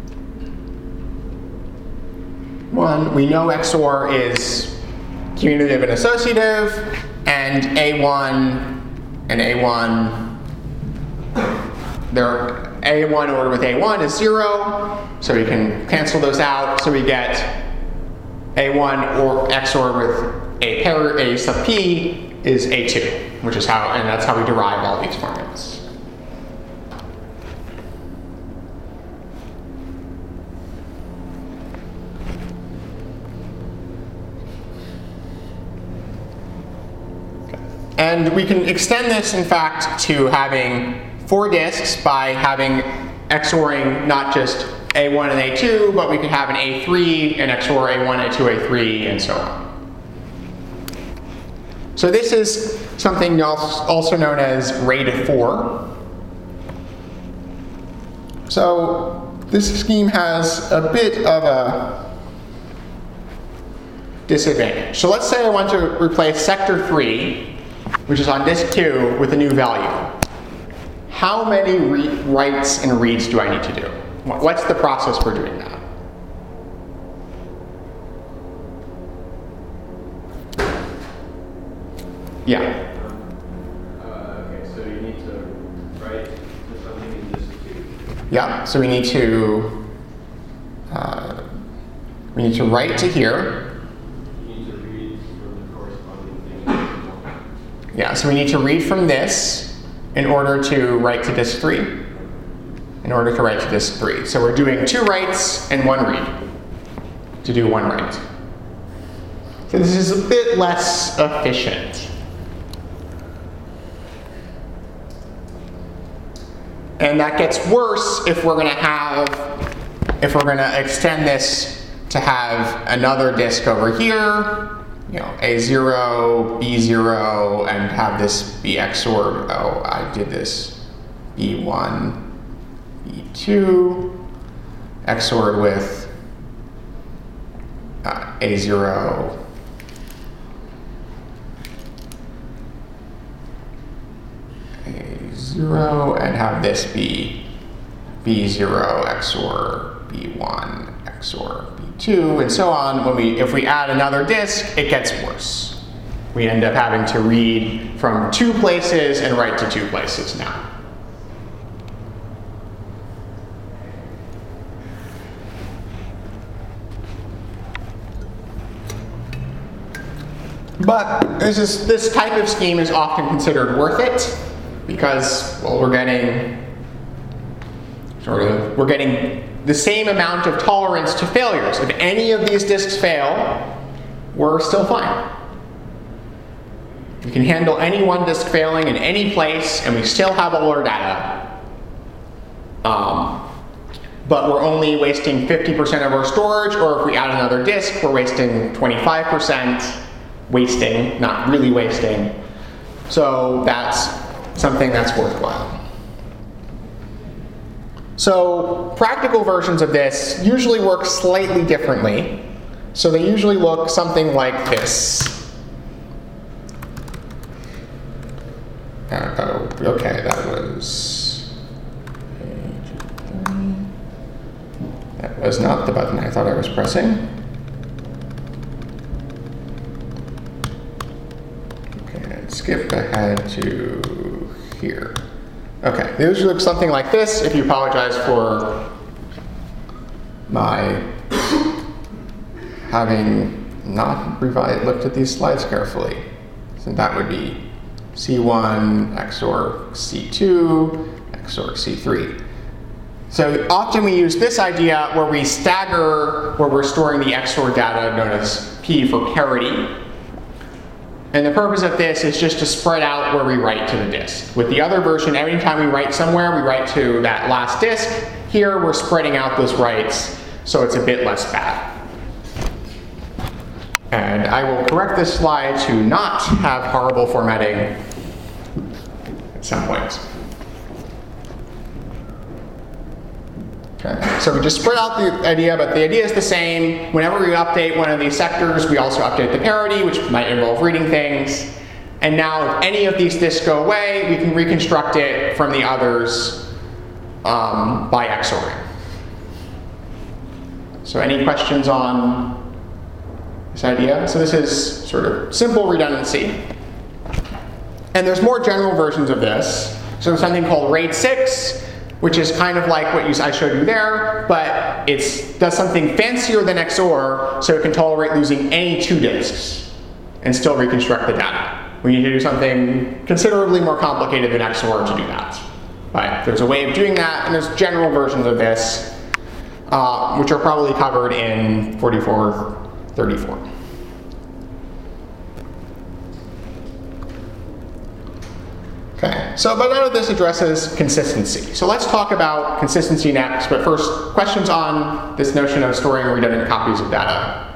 One, we know X O R is commutative and associative, and A one and A one, their A one ordered with A one is zero, so we can cancel those out. So we get A one or X O R with a pair, A sub P is A two, which is how, and that's how we derive all these formats. And we can extend this, in fact, to having four disks by having XORing not just A one and A two, but we could have an A three and X O R A one, A two, A three, and so on. So this is something else also known as RAID four. So this scheme has a bit of a disadvantage. So let's say I want to replace sector three, which is on disk two, with a new value. How many re writes and reads do I need to do? What's the process for doing that? Yeah. Uh, okay, so you need to write to something in disk two. Yeah, so we need to uh, we need to write to here. You need to read from the corresponding thing. Yeah, so we need to read from this in order to write to disk three. In order to write to disk three. So we're doing two writes and one read to do one write. So this is a bit less efficient. And that gets worse if we're going to have, if we're going to extend this to have another disk over here, you know, A zero, B zero, and have this be X O R. Oh, I did this B one, B two, X O R with uh, A zero, A zero, and have this be B zero X O R B one X O R B two, and so on. When we, if we add another disk, it gets worse. We end up having to read from two places and write to two places now. But this, is, this type of scheme is often considered worth it because, well, we're getting sort of, we're getting the same amount of tolerance to failures. If any of these disks fail, we're still fine. We can handle any one disk failing in any place, and we still have all our data. Um, but we're only wasting fifty percent of our storage, or if we add another disk, we're wasting twenty-five percent. Wasting, not really wasting. So that's something that's worthwhile. So practical versions of this usually work slightly differently. So they usually look something like this. Uh, oh, okay, that was that was not the button I thought I was pressing. Skip ahead to here. Okay, they usually look something like this. If you apologize for my having not revised, looked at these slides carefully. So that would be C one, X O R C two, X O R C three. So often we use this idea where we stagger where we're storing the X O R data, known as P for parity. And the purpose of this is just to spread out where we write to the disk. With the other version, every time we write somewhere, we write to that last disk. Here, we're spreading out those writes, so it's a bit less bad. And I will correct this slide to not have horrible formatting at some point. Okay. So we just spread out the idea, but the idea is the same. Whenever we update one of these sectors, we also update the parity, which might involve reading things. And now if any of these disks go away, we can reconstruct it from the others um, by X O R ing. So any questions on this idea? So this is sort of simple redundancy. And there's more general versions of this. So there's something called RAID six, which is kind of like what you, I showed you there, but it does something fancier than X O R, so it can tolerate losing any two disks and still reconstruct the data. We need to do something considerably more complicated than X O R to do that. But there's a way of doing that, and there's general versions of this, uh, which are probably covered in forty-four thirty-four. Okay, so but none of this addresses consistency. So let's talk about consistency next, but first, questions on this notion of storing redundant copies of data?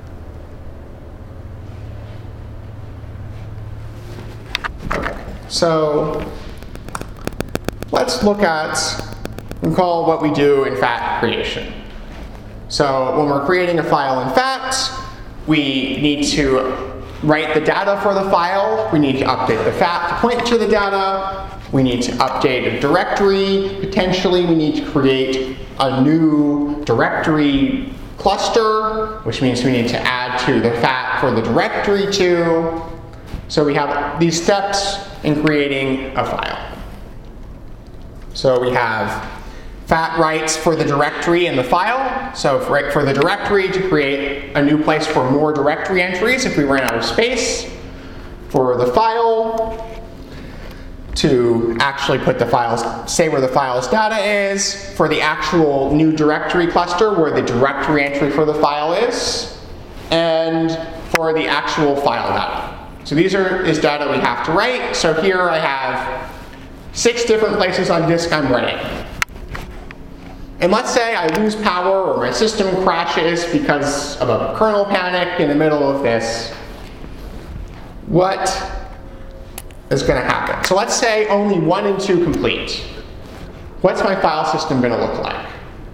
Okay, so let's look at, we call what we do in FAT creation. So when we're creating a file in FAT, we need to write the data for the file. We need to update the FAT to point to the data. We need to update a directory. Potentially, we need to create a new directory cluster, which means we need to add to the FAT for the directory too. So we have these steps in creating a file. So we have FAT writes for the directory in the file. So for, for the directory to create a new place for more directory entries if we ran out of space. For the file to actually put the files, say where the file's data is. For the actual new directory cluster where the directory entry for the file is. And for the actual file data. So these are is data we have to write. So here I have six different places on disk I'm writing. And let's say I lose power or my system crashes because of a kernel panic in the middle of this. What is going to happen? So let's say only one and two complete. What's my file system going to look like?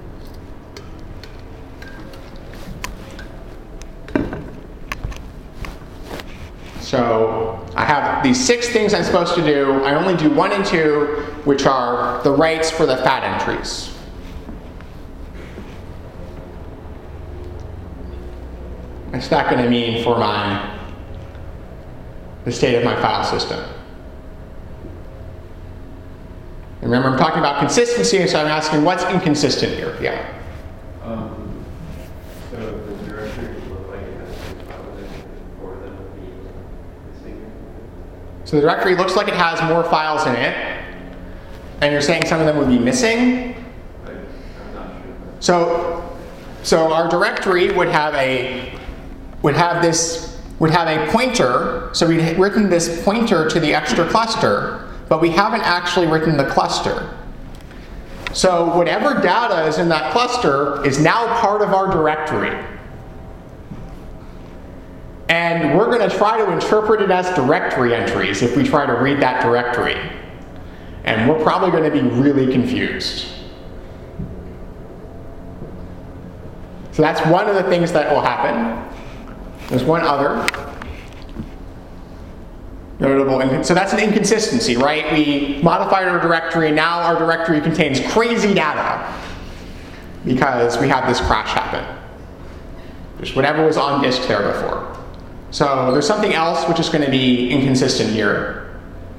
So I have these six things I'm supposed to do. I only do one and two, which are the writes for the FAT entries. what's that going to mean for my the state of my file system? And remember, I'm talking about consistency, so I'm asking what's inconsistent here. Yeah. Um, so the directory would look like it has two files in it, and four of them would be missing. So the directory looks like it has more files in it, and you're saying some of them would be missing? Like, I'm not sure. So, so our directory would have a would have this would have a pointer. So we'd written this pointer to the extra cluster, but we haven't actually written the cluster. So whatever data is in that cluster is now part of our directory. And we're going to try to interpret it as directory entries if we try to read that directory. And we're probably going to be really confused. So that's one of the things that will happen. There's one other notable, incon- so that's an inconsistency, right? We modified our directory, now our directory contains crazy data because we had this crash happen. Just whatever was on disk there before. So there's something else which is going to be inconsistent here.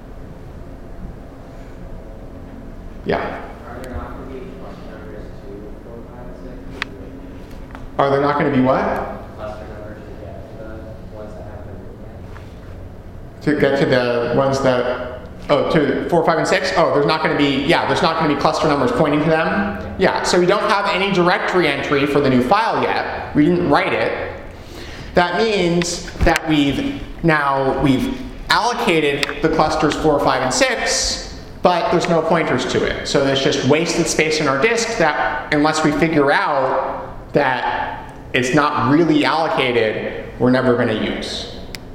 Yeah. Are there not going to be cluster numbers two, four, five, six? Are there not going to be what? Cluster numbers to get to the ones that have been moved. To get to the ones that, oh, to four, five, and six? Oh, there's not going to be, yeah, there's not going to be cluster numbers pointing to them. Yeah, so we don't have any directory entry for the new file yet. We didn't write it. That means that we've now, we've allocated the clusters four, five, and six, but there's no pointers to it. So there's just wasted space in our disk that, unless we figure out that it's not really allocated, we're never going to use.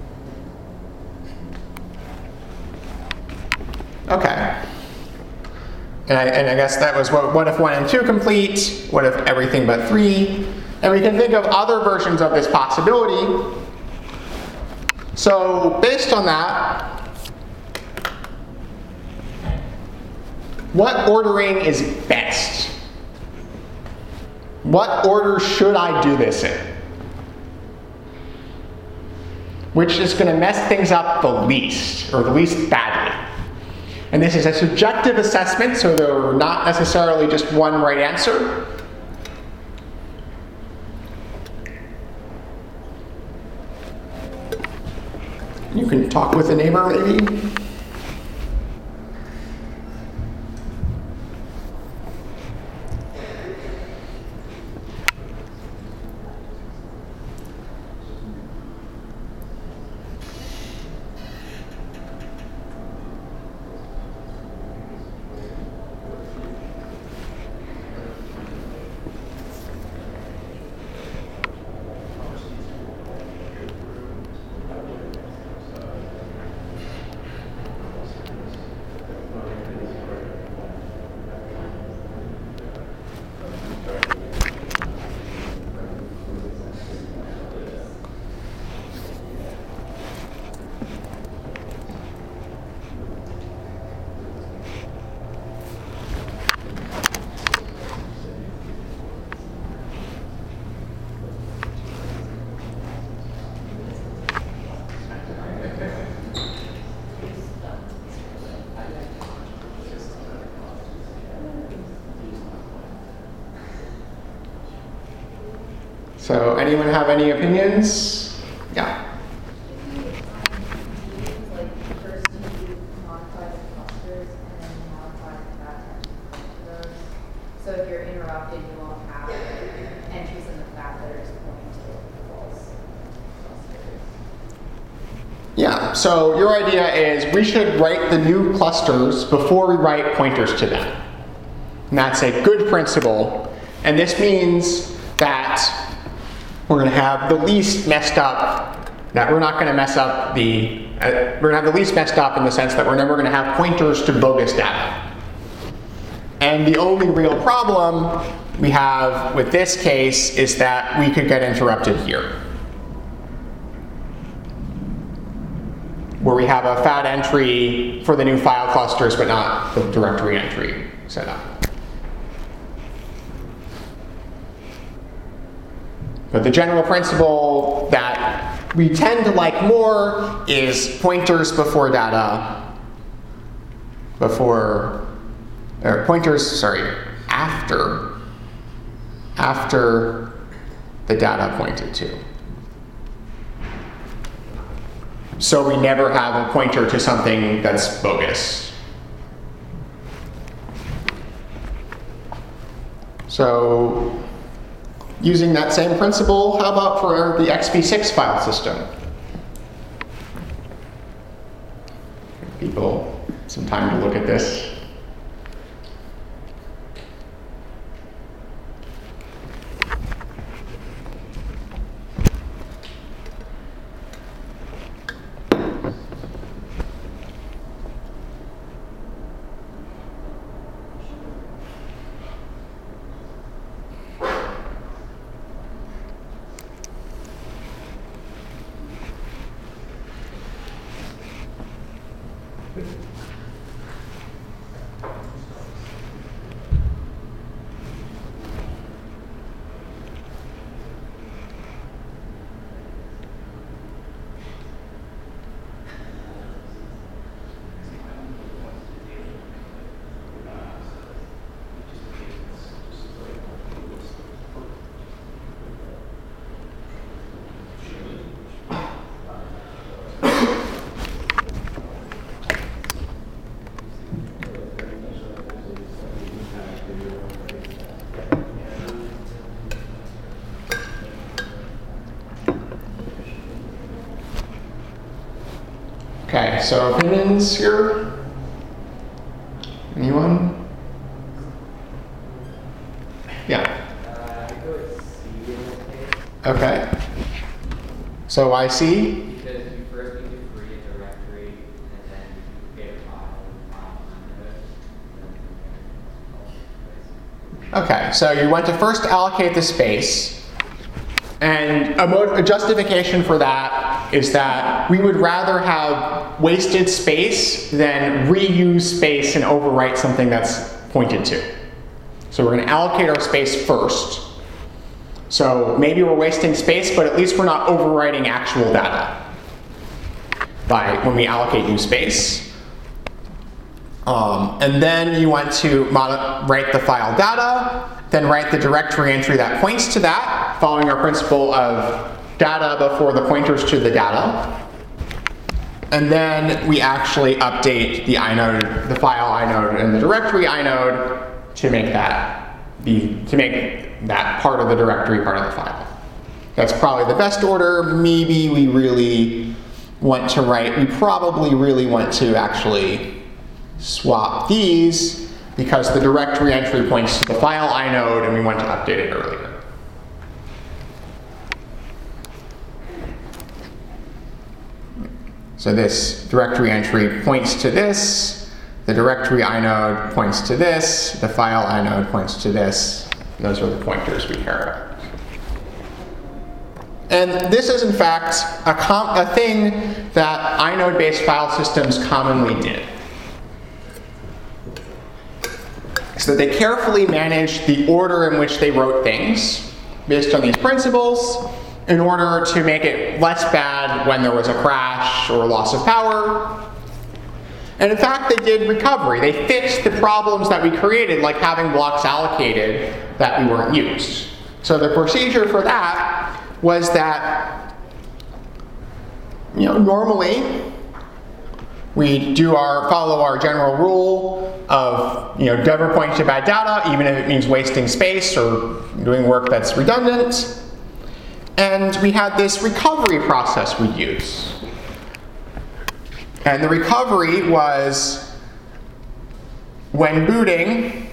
Okay. And I, and I guess that was what, what if one and two complete? What if everything but three? And we can think of other versions of this possibility. So based on that, what ordering is best? What order should I do this in? Which is going to mess things up the least, or the least badly? And this is a subjective assessment, so there are not necessarily just one right answer. You can talk with a neighbor, maybe. So anyone have any opinions? Yeah. Like first you modify the clusters and then you modify the fact to those. So if you're interrupted, you won't have entries in the fact that are just pointing to false clusters. Yeah, so your idea is we should write the new clusters before we write pointers to them. And that's a good principle. And this means that we're going to have the least messed up, that we're not going to mess up the, uh, we're going to have the least messed up in the sense that we're never going to have pointers to bogus data. And the only real problem we have with this case is that we could get interrupted here, where we have a F A T entry for the new file clusters, but not the directory entry set up. But the general principle that we tend to like more is pointers before data, before, or pointers, sorry, after, after the data pointed to. So we never have a pointer to something that's bogus. So using that same principle, how about for the X B six file system? Give people some time to look at this. Okay, so opinions here? Anyone? Yeah. Uh, I go with C in this case. Okay. So why C? Because you first need to create a directory, and then you create a file, and file under it. Okay, so you want to first allocate the space. And a, mo- a justification for that is that we would rather have wasted space than reuse space and overwrite something that's pointed to. So we're going to allocate our space first. So maybe we're wasting space, but at least we're not overwriting actual data by when we allocate new space. Um, and then you want to mod- write the file data, then write the directory entry that points to that, following our principle of data before the pointers to the data. And then we actually update the inode, the file inode and the directory inode to make that be, to make that part of the directory part of the file. That's probably the best order. Maybe we really want to write, we probably really want to actually swap these because the directory entry points to the file inode and we want to update it earlier. So this directory entry points to this, the directory inode points to this, the file inode points to this. Those are the pointers we care about. And this is in fact a, com a thing that inode-based file systems commonly did. So they carefully managed the order in which they wrote things based on these principles in order to make it less bad when there was a crash or loss of power. And in fact, they did recovery. They fixed the problems that we created, like having blocks allocated that we weren't used. So the procedure for that was that, you know, normally we do our follow our general rule of, you know, never point to bad data, even if it means wasting space or doing work that's redundant. And we had this recovery process we'd use. And the recovery was when booting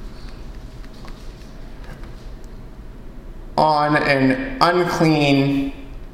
on an unclean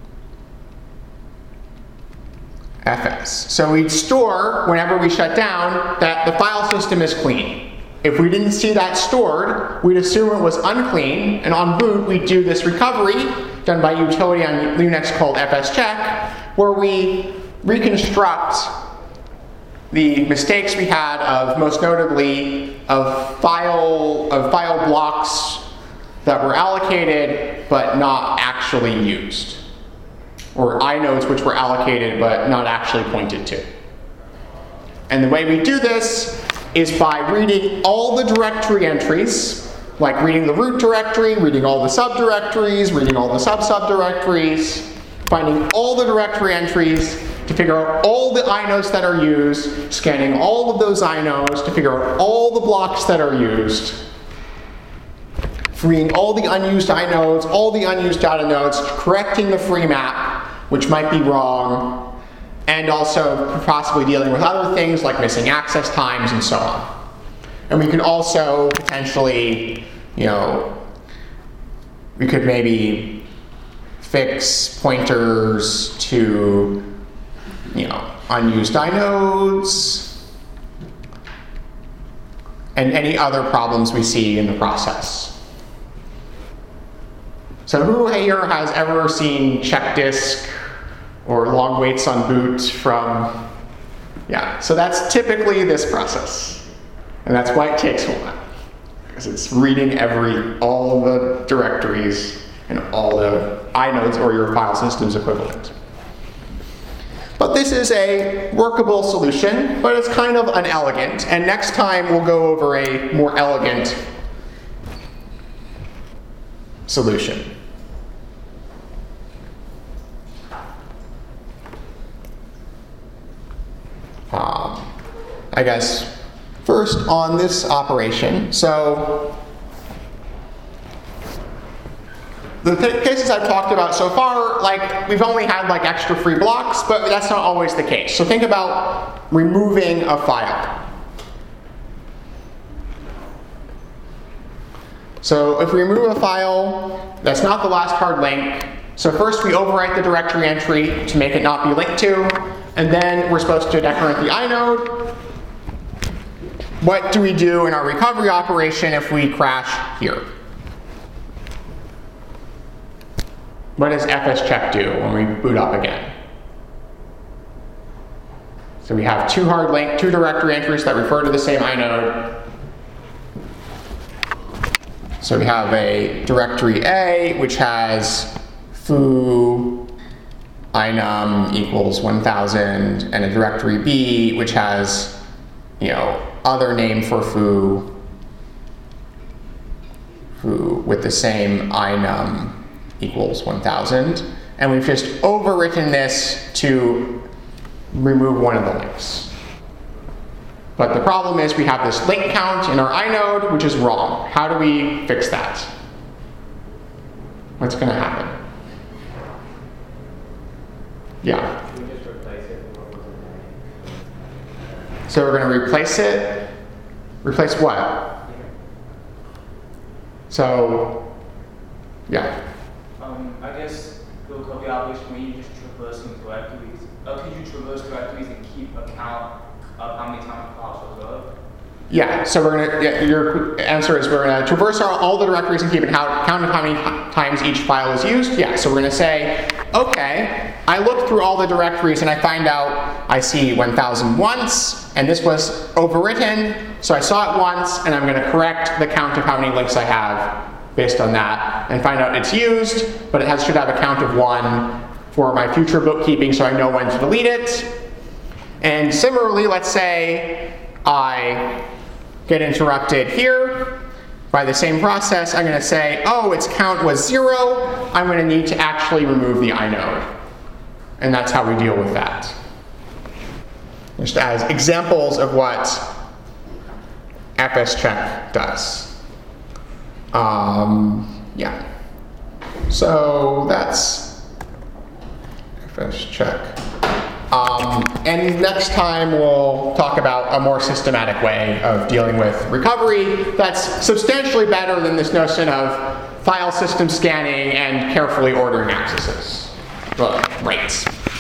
F S. So we'd store, whenever we shut down, that the file system is clean. If we didn't see that stored, we'd assume it was unclean, and on boot we'd do this recovery done by a utility on Linux called fscheck, where we reconstruct the mistakes we had of, most notably, of file, of file blocks that were allocated but not actually used, or inodes which were allocated but not actually pointed to. And the way we do this is by reading all the directory entries, like reading the root directory, reading all the subdirectories, reading all the sub-subdirectories, finding all the directory entries to figure out all the inodes that are used, scanning all of those inodes to figure out all the blocks that are used, freeing all the unused inodes, all the unused data nodes, correcting the free map, which might be wrong, and also possibly dealing with other things like missing access times and so on. And we can also potentially, you know, we could maybe fix pointers to, you know, unused inodes, and any other problems we see in the process. So who here has ever seen check disk or long waits on boot from, yeah, so that's typically this process. And that's why it takes a while, because it's reading every, all the directories and all the inodes or your file system's equivalent. But this is a workable solution, but it's kind of unelegant. And next time we'll go over a more elegant solution. Um, I guess first on this operation, so the cases I've talked about so far, like we've only had like extra free blocks, but that's not always the case. So think about removing a file. So if we remove a file, that's not the last hard link. So first we overwrite the directory entry to make it not be linked to, and then we're supposed to decrement the inode. What do we do in our recovery operation if we crash here? What does fscheck do when we boot up again? So we have two hard link, two directory entries that refer to the same inode. So we have a directory A, which has foo inum equals one thousand, and a directory B, which has, you know, other name for foo, foo with the same inum equals one thousand. And we've just overwritten this to remove one of the links. But the problem is we have this link count in our inode, which is wrong. How do we fix that? What's going to happen? Yeah. Can we just replace it with what was in So we're going to replace it. Replace what? So, yeah. Um, I guess the recovery operation where you just traversing directories. Uh, could you traverse directories and keep account of how many times the file shows up? Yeah, so we're gonna, yeah, your answer is we're gonna traverse all, all the directories and keep a count of how many times each file is used. Yeah, so we're gonna say, okay, I looked through all the directories and I find out I see one thousand once, and this was overwritten, so I saw it once, and I'm gonna correct the count of how many links I have based on that, and find out it's used, but it has, should have a count of one for my future bookkeeping so I know when to delete it. And similarly, let's say I get interrupted here by the same process. I'm going to say, oh, its count was zero. I'm going to need to actually remove the inode. And that's how we deal with that. Just as examples of what fscheck does. Um, yeah. So that's fscheck. Um, and next time we'll talk about a more systematic way of dealing with recovery that's substantially better than this notion of file system scanning and carefully ordering accesses. Well, rates.